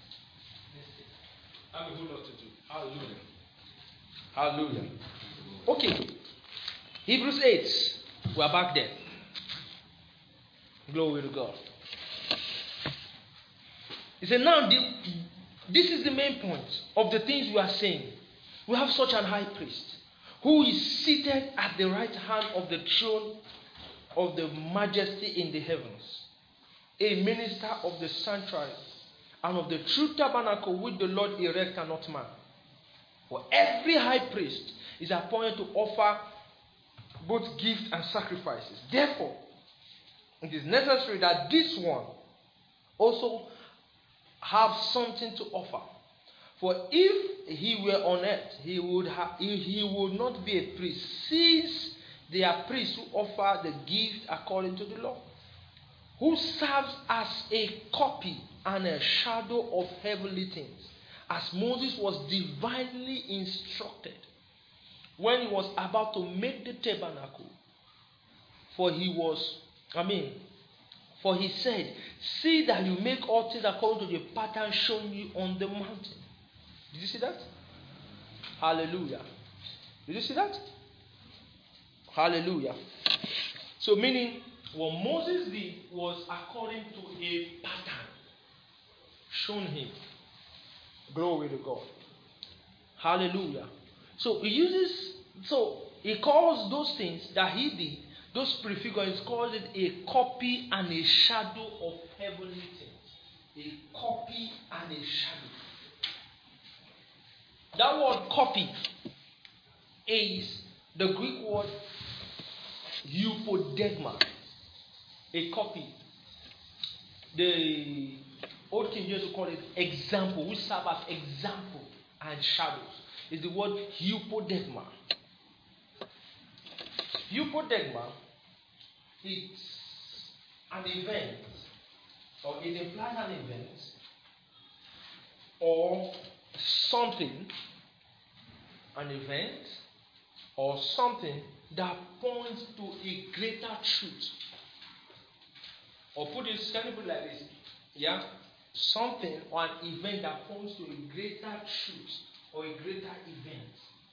I have a whole lot to do. Hallelujah. Hallelujah. Okay. Hebrews eight. We are back there. Glory to God. He said, now the, this is the main point of the things we are saying. We have such an high priest who is seated at the right hand of the throne of the majesty in the heavens, a minister of the sanctuary and of the true tabernacle which the Lord erect and not man. For every high priest is appointed to offer both gifts and sacrifices. Therefore, it is necessary that this one also have something to offer. For if he were on earth, he would have he, he would not be a priest, since they are priests who offer the gift according to the law. who serves as a copy and a shadow of heavenly things, as Moses was divinely instructed when he was about to make the tabernacle. For he was, I mean, for he said, see that you make all things according to the pattern shown you on the mountain. Did you see that? Hallelujah. Did you see that? Hallelujah. So meaning, what Moses did was according to a pattern shown him. Glory to God. Hallelujah. So he uses, so he calls those things that he did, those prefigures, calls it a copy and a shadow of heavenly things. A copy and a shadow. That word copy is the Greek word eupodegma. A copy. The Old King James call it example, which serve as example and shadows. Is the word eupodegma. Eupodegma is an event, or it implies an event, or something, an event, or something that points to a greater truth. Or put it, can you put it like this? Yeah? Something or an event that points to a greater truth or a greater event.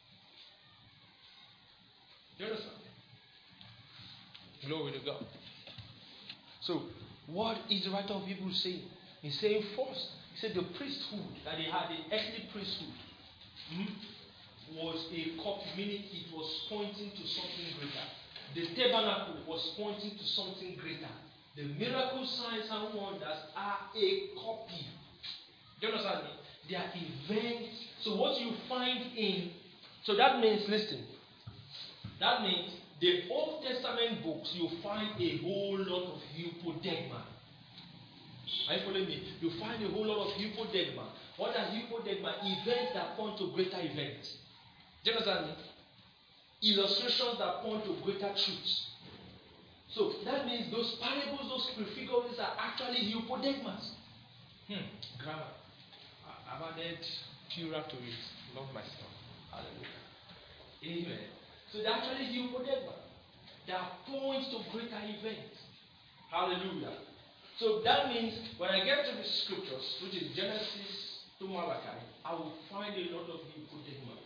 Do you understand? Glory to God. So, what is the writer of Hebrews saying? He's saying first, he said the priesthood that they had, the earthly priesthood, hmm, was a copy, meaning it was pointing to something greater. The tabernacle was pointing to something greater. The miracle signs and wonders are a copy. Do you understand me? They are events. So what you find in, so that means, listen, that means the Old Testament books, you find a whole lot of eupodegma. Are you following me? You find a whole lot of eupodegma. What are eupodegma? Events that point to greater events. Do you understand me? Illustrations that point to greater truths. So that means those parables, those prefigures are actually eupodegmas. Hmm, grammar. I've added Pura to it. Love myself. Hallelujah. Amen. So they're actually eupodegma. That points to greater events. Hallelujah. So that means when I get to the scriptures, which is Genesis to Malachi, I will find a lot of eupodegma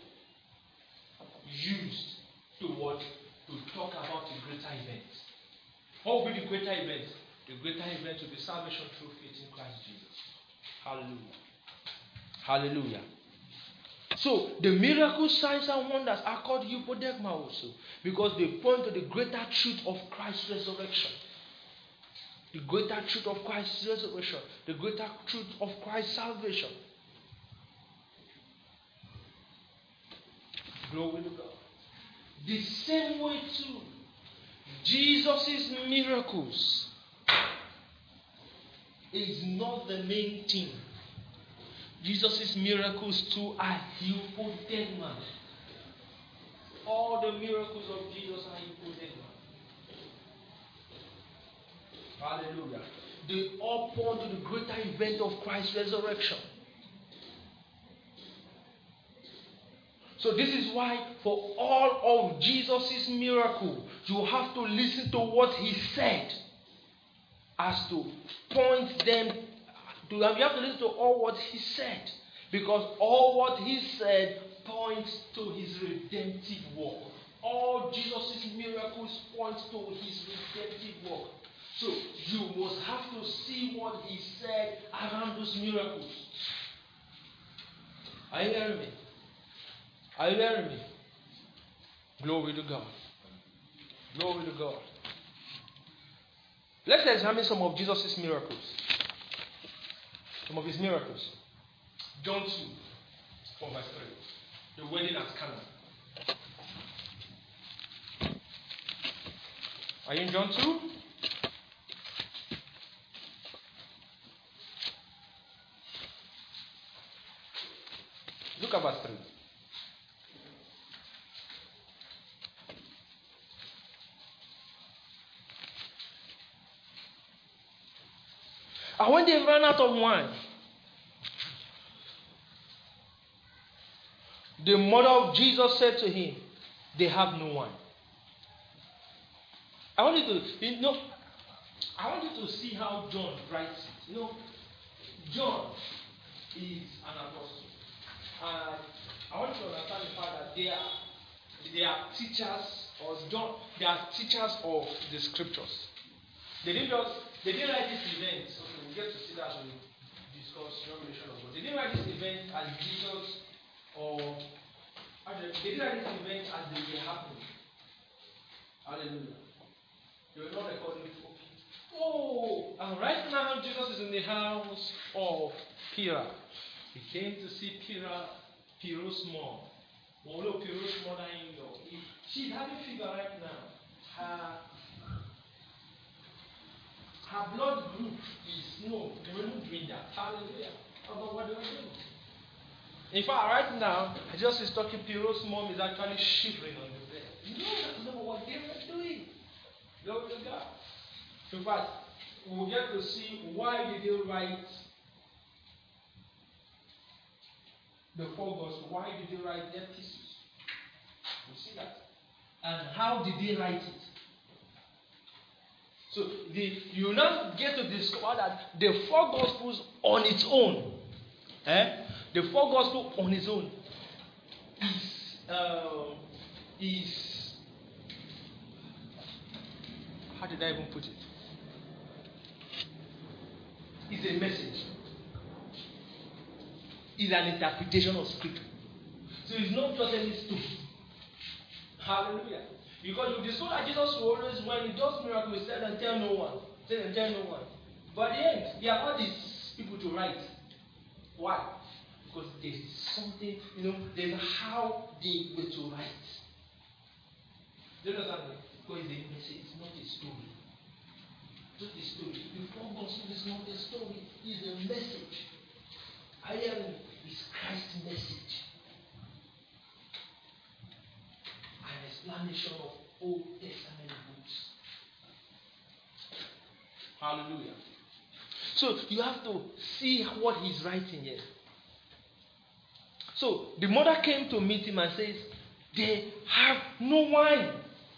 used to what? To talk about a greater event. What will be the greater event? The greater event will be salvation through faith in Christ Jesus. Hallelujah. Hallelujah. So the miracle signs and wonders are called eupodegma also, because they point to the greater truth of Christ's resurrection. The greater truth of Christ's resurrection. The greater truth of Christ's salvation. Glory to God. The same way too, Jesus' miracles is not the main thing. Jesus' miracles too are eupodegma. All the miracles of Jesus are eupodegma. Hallelujah. They all point to the greater event of Christ's resurrection. So this is why for all of Jesus' miracle, you have to listen to what he said as to point them to, you have to listen to all what he said, because all what he said points to his redemptive work. All Jesus' miracles point to his redemptive work. So you must have to see what he said around those miracles. Are you hearing me? Are you hearing me? Glory to God. Glory to God. Let's examine some of Jesus' miracles. Some of his miracles. John two, four verse three. The wedding at Cana. Are you in John two? Look at verse three. And when they ran out of wine, the mother of Jesus said to him, they have no wine. I want you to, you know, I want you to see how John writes it. You know, John is an apostle. And I want you to understand the fact that they are, they are teachers, or John, they are teachers of the scriptures. They didn't just, they didn't write this event. Okay, we'll get to see that when we discuss revelation of God. They didn't write this event as Jesus, or actually, they didn't write this event as they were happening. Hallelujah. They were not recording it. Okay. Oh, and right now Jesus is in the house of Peter. He came to see Peter, Peter's mom. Although Peter's mother-in-law, she's having fever right now. Her, her blood group is no, they were not doing that. Hallelujah. About what they were doing. In fact, right now, just is talking, Peter's mom is actually shivering on the bed. No, that's not what they were doing. Glory to God. In fact, we'll get to see why did they write the four gospels. Why did they write their pieces? We'll see that. And how did they write it? So the, you now get to discover that the four gospels on its own, eh? The four gospel on its own is uh, is how did I even put it? Is a message. Is an interpretation of scripture. So it's not just any story. Hallelujah. Because you discover that Jesus will always, when he does miracles, he said and tell no one. Said and tell no one. But at the end, he allowed these people to write. Why? Because there's something, you know, there's how they were to write. Do you understand me? Because it's a message, it's not a story. Not a story. The four gospels is not a story, it's a message. I am is Christ's message. An explanation of Old Testament books. Hallelujah. So you have to see what he's writing here. So the mother came to meet him and says, they have no wine.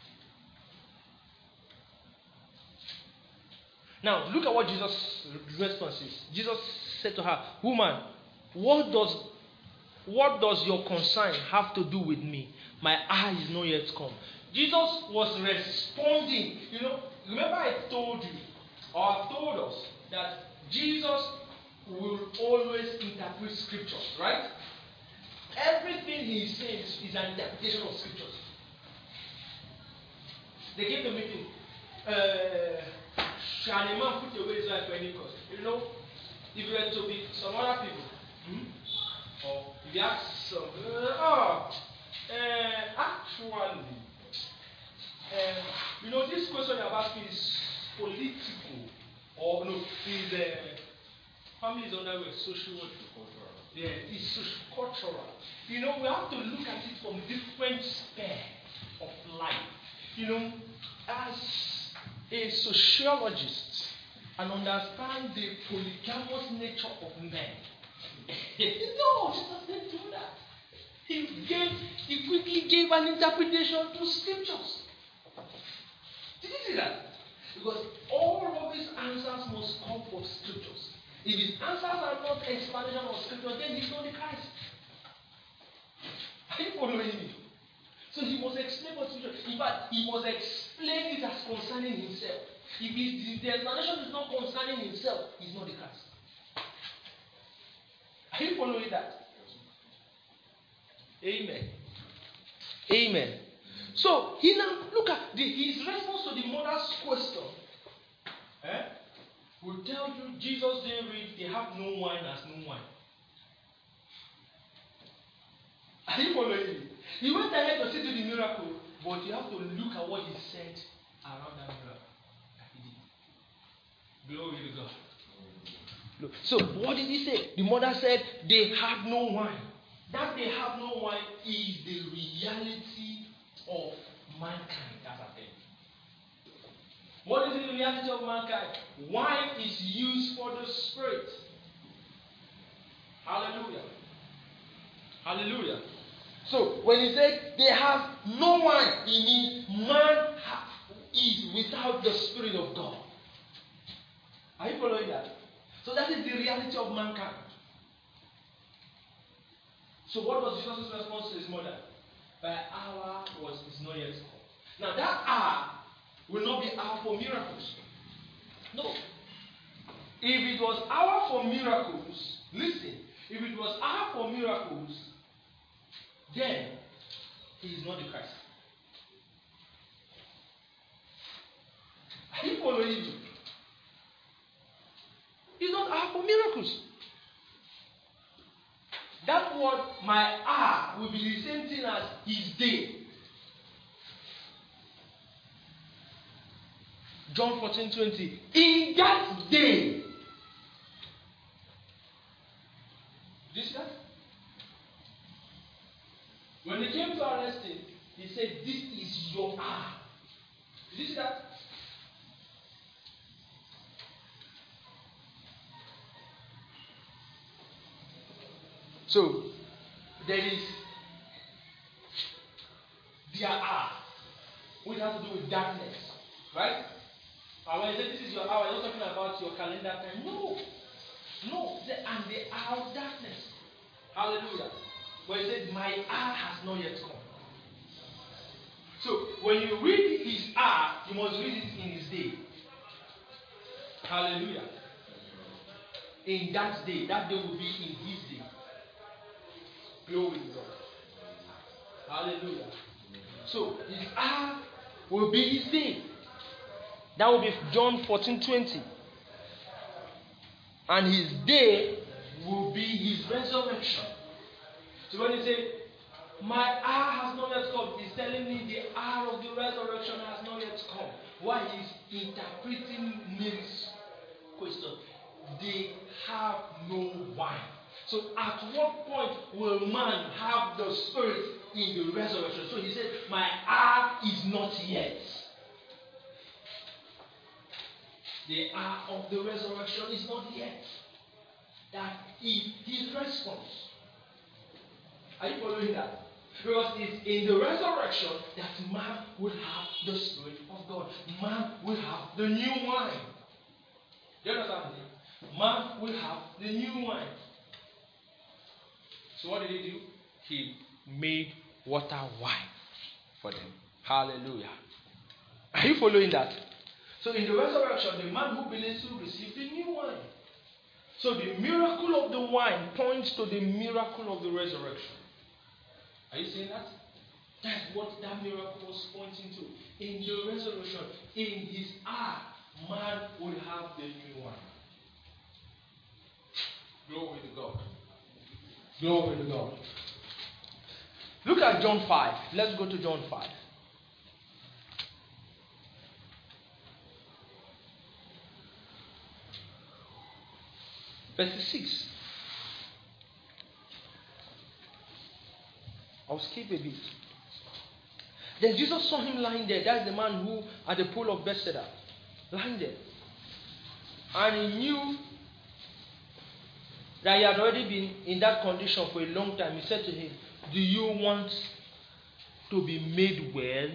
Now look at what Jesus' response is. Jesus said to her, woman, what does what does your concern have to do with me? My hour is not yet come. Jesus was responding. You know, remember I told you, or I told us, that Jesus will always interpret scriptures, right? Everything he says is an interpretation of scriptures. They came to meet him. Uh, Shall a man put away his life for any cause? You know, if you were to be some other people, hmm? or if you ask some, uh, oh, uh, actually, uh, you know, this question you're asking is political, or no, is uh, family is under way social what cultural. Yeah, it's social cultural. You know, we have to look at it from different sphere of life. You know, as a sociologist, and understand the polygamous nature of men. No, Jesus didn't do that. He gave, he quickly gave an interpretation to scriptures. Did you see that? Because all of his answers must come from scriptures. If his answers are not explanation of scripture, then he's not the Christ. Are you following me? So he must explain what scripture. In fact, he must explain it as concerning himself. If, if the explanation is not concerning himself, he's not the Christ. Are you following that? Amen. Amen. So he now look at the, his response to the mother's question. Eh? Will tell you Jesus didn't read, they have no wine as no wine. Are you following me? He went ahead to see the miracle, but you have to look at what he said around that miracle. Glory to God. Look. So what did he say? The mother said they have no wine. That they have no wine is the reality of mankind as a thing. What is the reality of mankind? Wine is used for the spirit. Hallelujah. Hallelujah. So when he said they have no wine, he means man ha- is without the Spirit of God. Are you following that? So that is the reality of mankind. So what was Jesus' response to his mother? By hour was is not yet come. Now that hour will not be hour for miracles. No. If it was hour for miracles, listen, if it was hour for miracles, then he is not the Christ. Are you following me? He's not hour for miracles. That word, my hour, will be the same thing as his day. John fourteen twenty. In that day. Did you see that? When they came to arrest him, he said, this is your hour. Did you see that? So, there is their hour, which has to do with darkness. Right? And when he said this is your hour, he's not talking about your calendar time. No. No. And the hour of darkness. Hallelujah. When he said, my hour has not yet come. So, when you read his hour, you must read it in his day. Hallelujah. In that day, that day will be in his day. Glory to God. Hallelujah. So, his hour will be his day. That will be John fourteen twenty. And his day will be his resurrection. So when he said, my hour has not yet come, he's telling me the hour of the resurrection has not yet come. Why? He's interpreting Mary's question. They have no wine. So at what point will man have the Spirit in the resurrection? So he said, my hour is not yet. The hour of the resurrection is not yet. That is his response. Are you following that? Because it's in the resurrection that man will have the Spirit of God. Man will have the new wine. Do you understand me? Man will have the new wine. So what did he do? He made water wine for them. Hallelujah. Are you following that? So in the resurrection, the man who believes will receive the new wine. So the miracle of the wine points to the miracle of the resurrection. Are you seeing that? That's what that miracle was pointing to. In the resurrection, in his hour, man will have the new wine. Glory to God. Glory to God. Look at John five. Let's go to John five. Verse six. I'll skip a bit. Then Jesus saw him lying there. That's the man who at the pool of Bethesda, lying there. And he knew that he had already been in that condition for a long time. He said to him, do you want to be made well?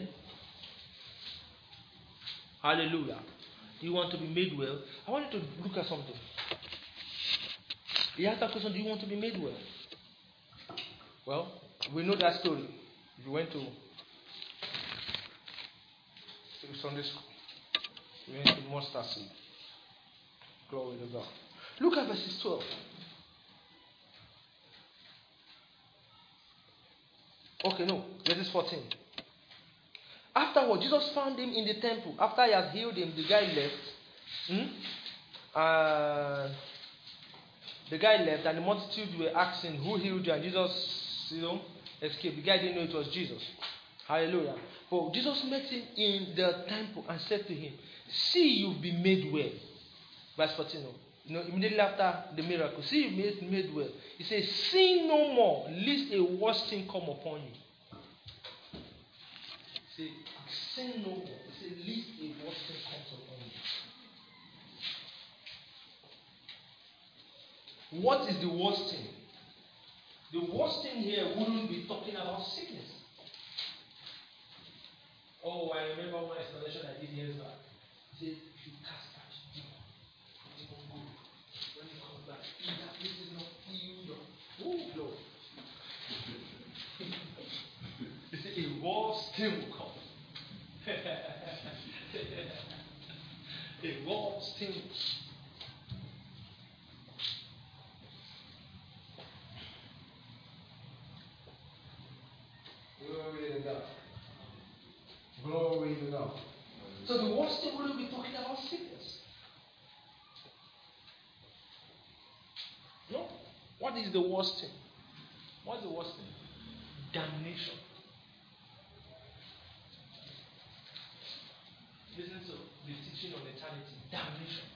Hallelujah. Do you want to be made well? I want you to look at something. He asked that question, do you want to be made well? Well, we know that story. If you went to Sunday school, you went to mustard seed. Glory to God. Look at verses twelve. Okay, no, verses fourteen. Afterward, Jesus found him in the temple. After he had healed him, the guy left. Hmm? Uh, the guy left, and the multitude were asking, who healed you? And Jesus, you know, escaped. The guy didn't know it was Jesus. Hallelujah. But Jesus met him in the temple and said to him, see, you've been made well. Verse fourteen. You know, immediately after the miracle, see, you've been made well. He says, sin no more, lest a worse thing come upon you. See, sin no more. He said, least a worse thing comes upon you. What is the worst thing? The worst thing here wouldn't be talking about sickness. Oh, I remember one explanation I did years back. He said, if you cast that demon, it won't go. When it comes back, if that place is not healed, oh, Lord. He said, a worse thing will come. A worse thing. Glory to God. Glory to God. So the worst thing wouldn't be talking about sickness. No. What is the worst thing? What's the worst thing? Damnation. Listen to the teaching on eternity. Damnation.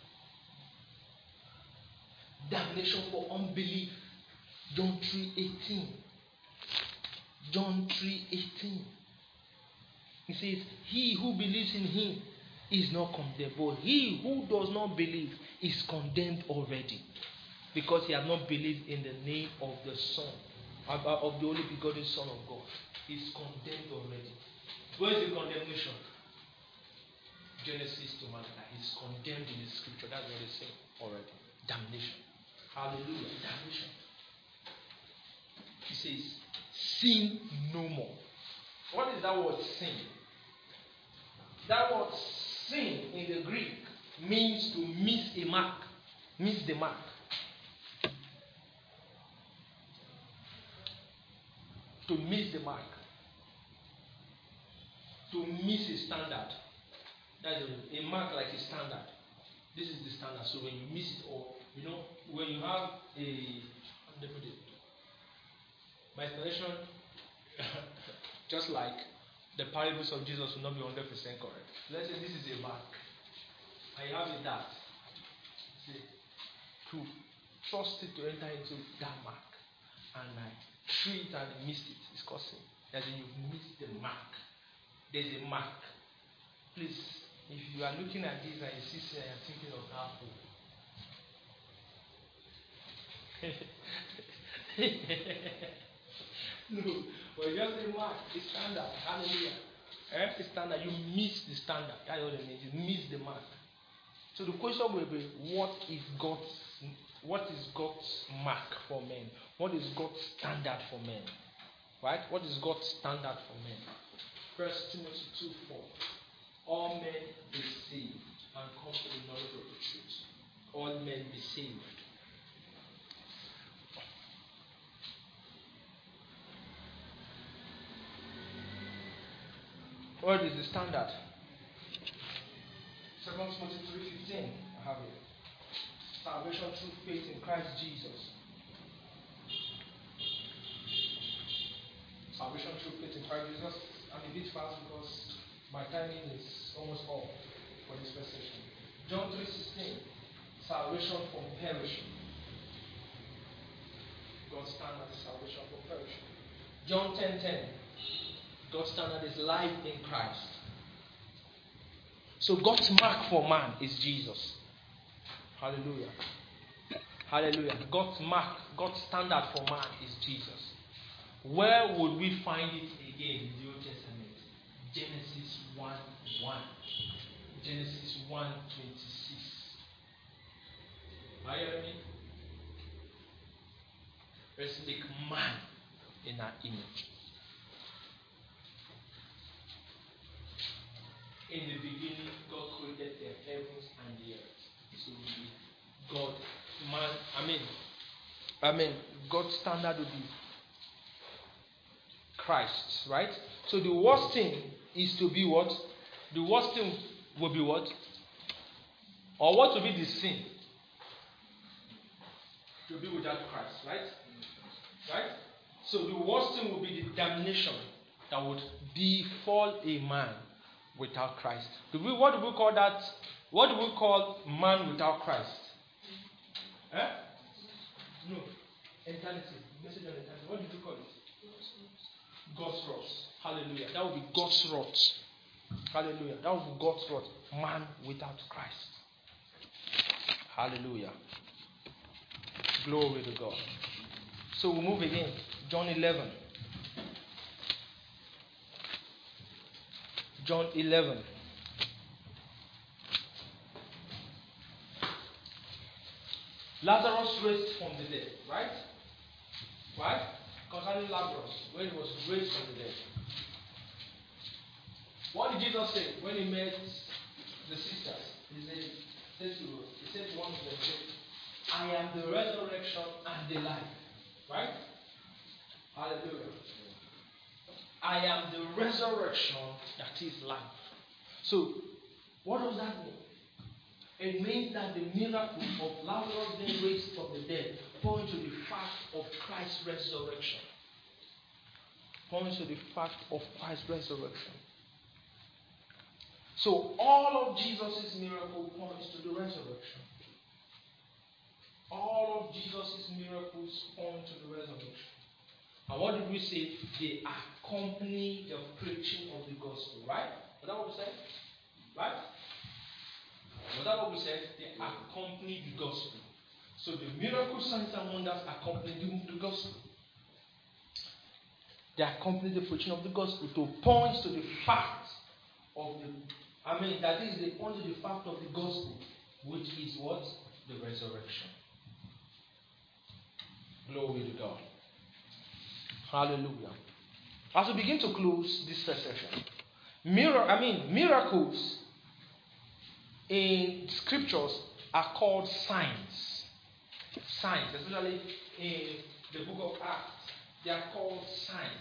Damnation for unbelief. John three eighteen. John three eighteen. He says, he who believes in him is not condemned, but he who does not believe is condemned already, because he has not believed in the name of the Son, of the only begotten Son of God. Is condemned already. Where is the condemnation? Genesis to Malachi. He's condemned in the scripture. That's what it's saying already. Damnation. Hallelujah. Damnation. He says, sin no more. What is that word sin? That word sin in the Greek means to miss a mark. Miss the mark. To miss the mark. To miss a standard. That's a, a mark like a standard. This is the standard. So when you miss it, or you know, when you have a, how do they put it? My explanation, just like the parables of Jesus will not be one hundred percent correct. Let's say this is a mark. I have a dart. See, to trust it to enter into that mark. And I threw it and missed it. It's causing. That is, you've missed the mark. There's a mark. Please, if you are looking at this and you see say I am thinking of apple. No, but just a mark, a standard. Hallelujah. Eh? A standard. You miss the standard. That's what it means. You miss the mark. So the question will be, what is God's what is God's mark for men? What is God's standard for men? Right? What is God's standard for men? First Timothy two four. All men be saved and come to the knowledge of the truth. All men be saved. What is the standard? Second Timothy three fifteen. I have it. Salvation through faith in Christ Jesus. Salvation through faith in Christ Jesus. I'm a bit fast because my timing is almost all for this first session. John three sixteen. Salvation from perishing. God's standard is salvation from perishing. John ten ten. God's standard is life in Christ. So God's mark for man is Jesus. Hallelujah. Hallelujah. God's mark, God's standard for man is Jesus. Where would we find it again in the Old Testament? Genesis one one. Genesis one twenty-six. Are you hearing me? Let's make man in our image. In the beginning, God created the heavens and the earth. So God, man, I mean, I mean, God's standard would be Christ, right? So the worst thing is to be what? The worst thing will be what? Or what will be the sin? To be without Christ, right? Right? So the worst thing will be the damnation that would befall a man without Christ. Do we, what do we call that? What do we call man without Christ? Eh? No. Eternity. Message on eternity. What did you call it? God's wrath. Hallelujah. That would be God's wrath. Hallelujah. That was God's what? Man without Christ. Hallelujah. Glory to God. So we move again. John eleven. John eleven. Lazarus raised from the dead, right? Right? Concerning Lazarus, when he was raised from the dead. What did Jesus say when he met the sisters? He said, said to, he said to one of them, he said, I am the resurrection and the life. Right? Hallelujah. I am the resurrection that is life. So, what does that mean? It means that the miracle of Lazarus being raised from the dead points to the fact of Christ's resurrection. Points to the fact of Christ's resurrection. So all of Jesus' miracle points to the resurrection. All of Jesus' miracles point to the resurrection. And what did we say? They accompany the preaching of the gospel, right? Was that what we said? Right? Was that what we said? They accompany the gospel. So the miracle signs and wonders accompany the, the gospel. They accompany the preaching of the gospel to point to the fact of the, I mean, that is, they point to the fact of the gospel, which is what? The resurrection. Glory to God. Hallelujah. As we begin to close this first session, mir- I mean, miracles in scriptures are called signs. Signs, especially in the book of Acts, they are called signs.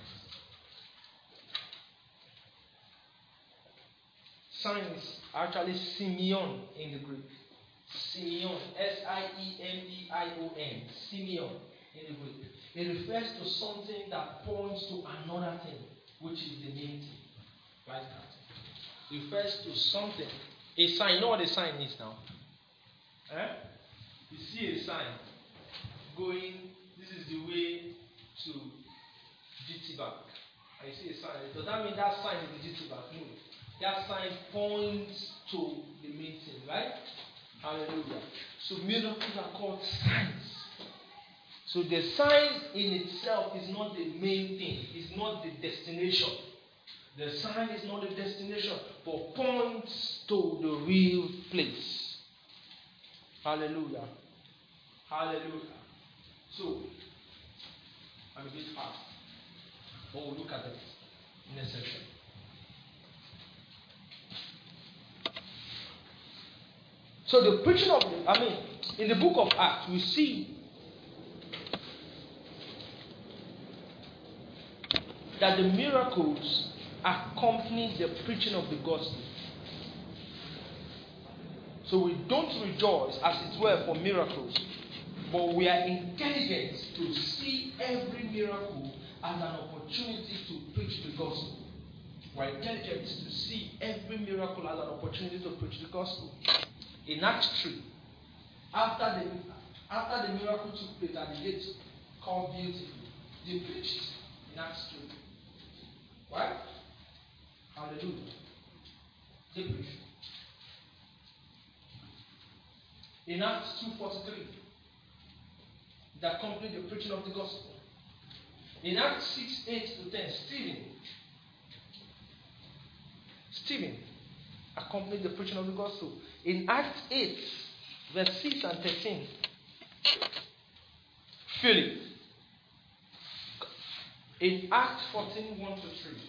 Signs are actually Simeon in the Greek. Simeon, S I E M E I O N, Simeon in the Greek. It refers to something that points to another thing, which is the main thing. Right? It refers to something. A sign. You know what a sign is now? Eh? You see a sign going, this is the way to G T Bank. I see a sign. Does that mean that sign is the G T Bank? No. That sign points to the main thing, right? Hallelujah. So miracles are called signs. So the sign in itself is not the main thing. It's not the destination. The sign is not the destination, but points to the real place. Hallelujah. Hallelujah. So, I'm a bit fast. But we'll look at it in a section. So the preaching of, I mean, in the book of Acts, we see that the miracles accompany the preaching of the gospel. So we don't rejoice, as it were, for miracles, but we are intelligent to see every miracle as an opportunity to preach the gospel. We are intelligent to see every miracle as an opportunity to preach the gospel. In Acts three, after the after the miracle took place at the gate called Beautiful, they preached in Acts three. Right? Hallelujah. They preached. In Acts two forty-three, that accompanied the preaching of the gospel. In Acts six eight to ten, Stephen, Stephen accompanied the preaching of the gospel. In Acts eight, verse six and thirteen, Philip. In Acts fourteen one to three,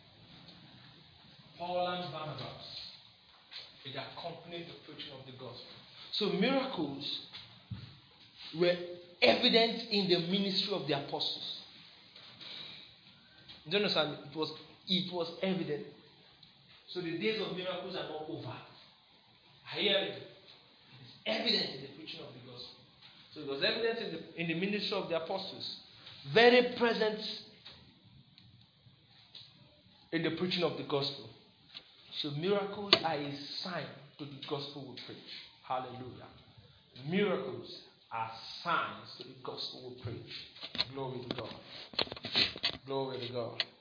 Paul and Barnabas, it accompanied the preaching of the gospel. So miracles were evident in the ministry of the apostles. Do you understand? It was, it was evident. So the days of miracles are not over. I hear it. It is evident in the preaching of the gospel. So it was evident in the, in the ministry of the apostles. Very present in the preaching of the gospel. So miracles are a sign to the gospel we preach. Hallelujah. Miracles are signs to the gospel we preach. Glory to God. Glory to God.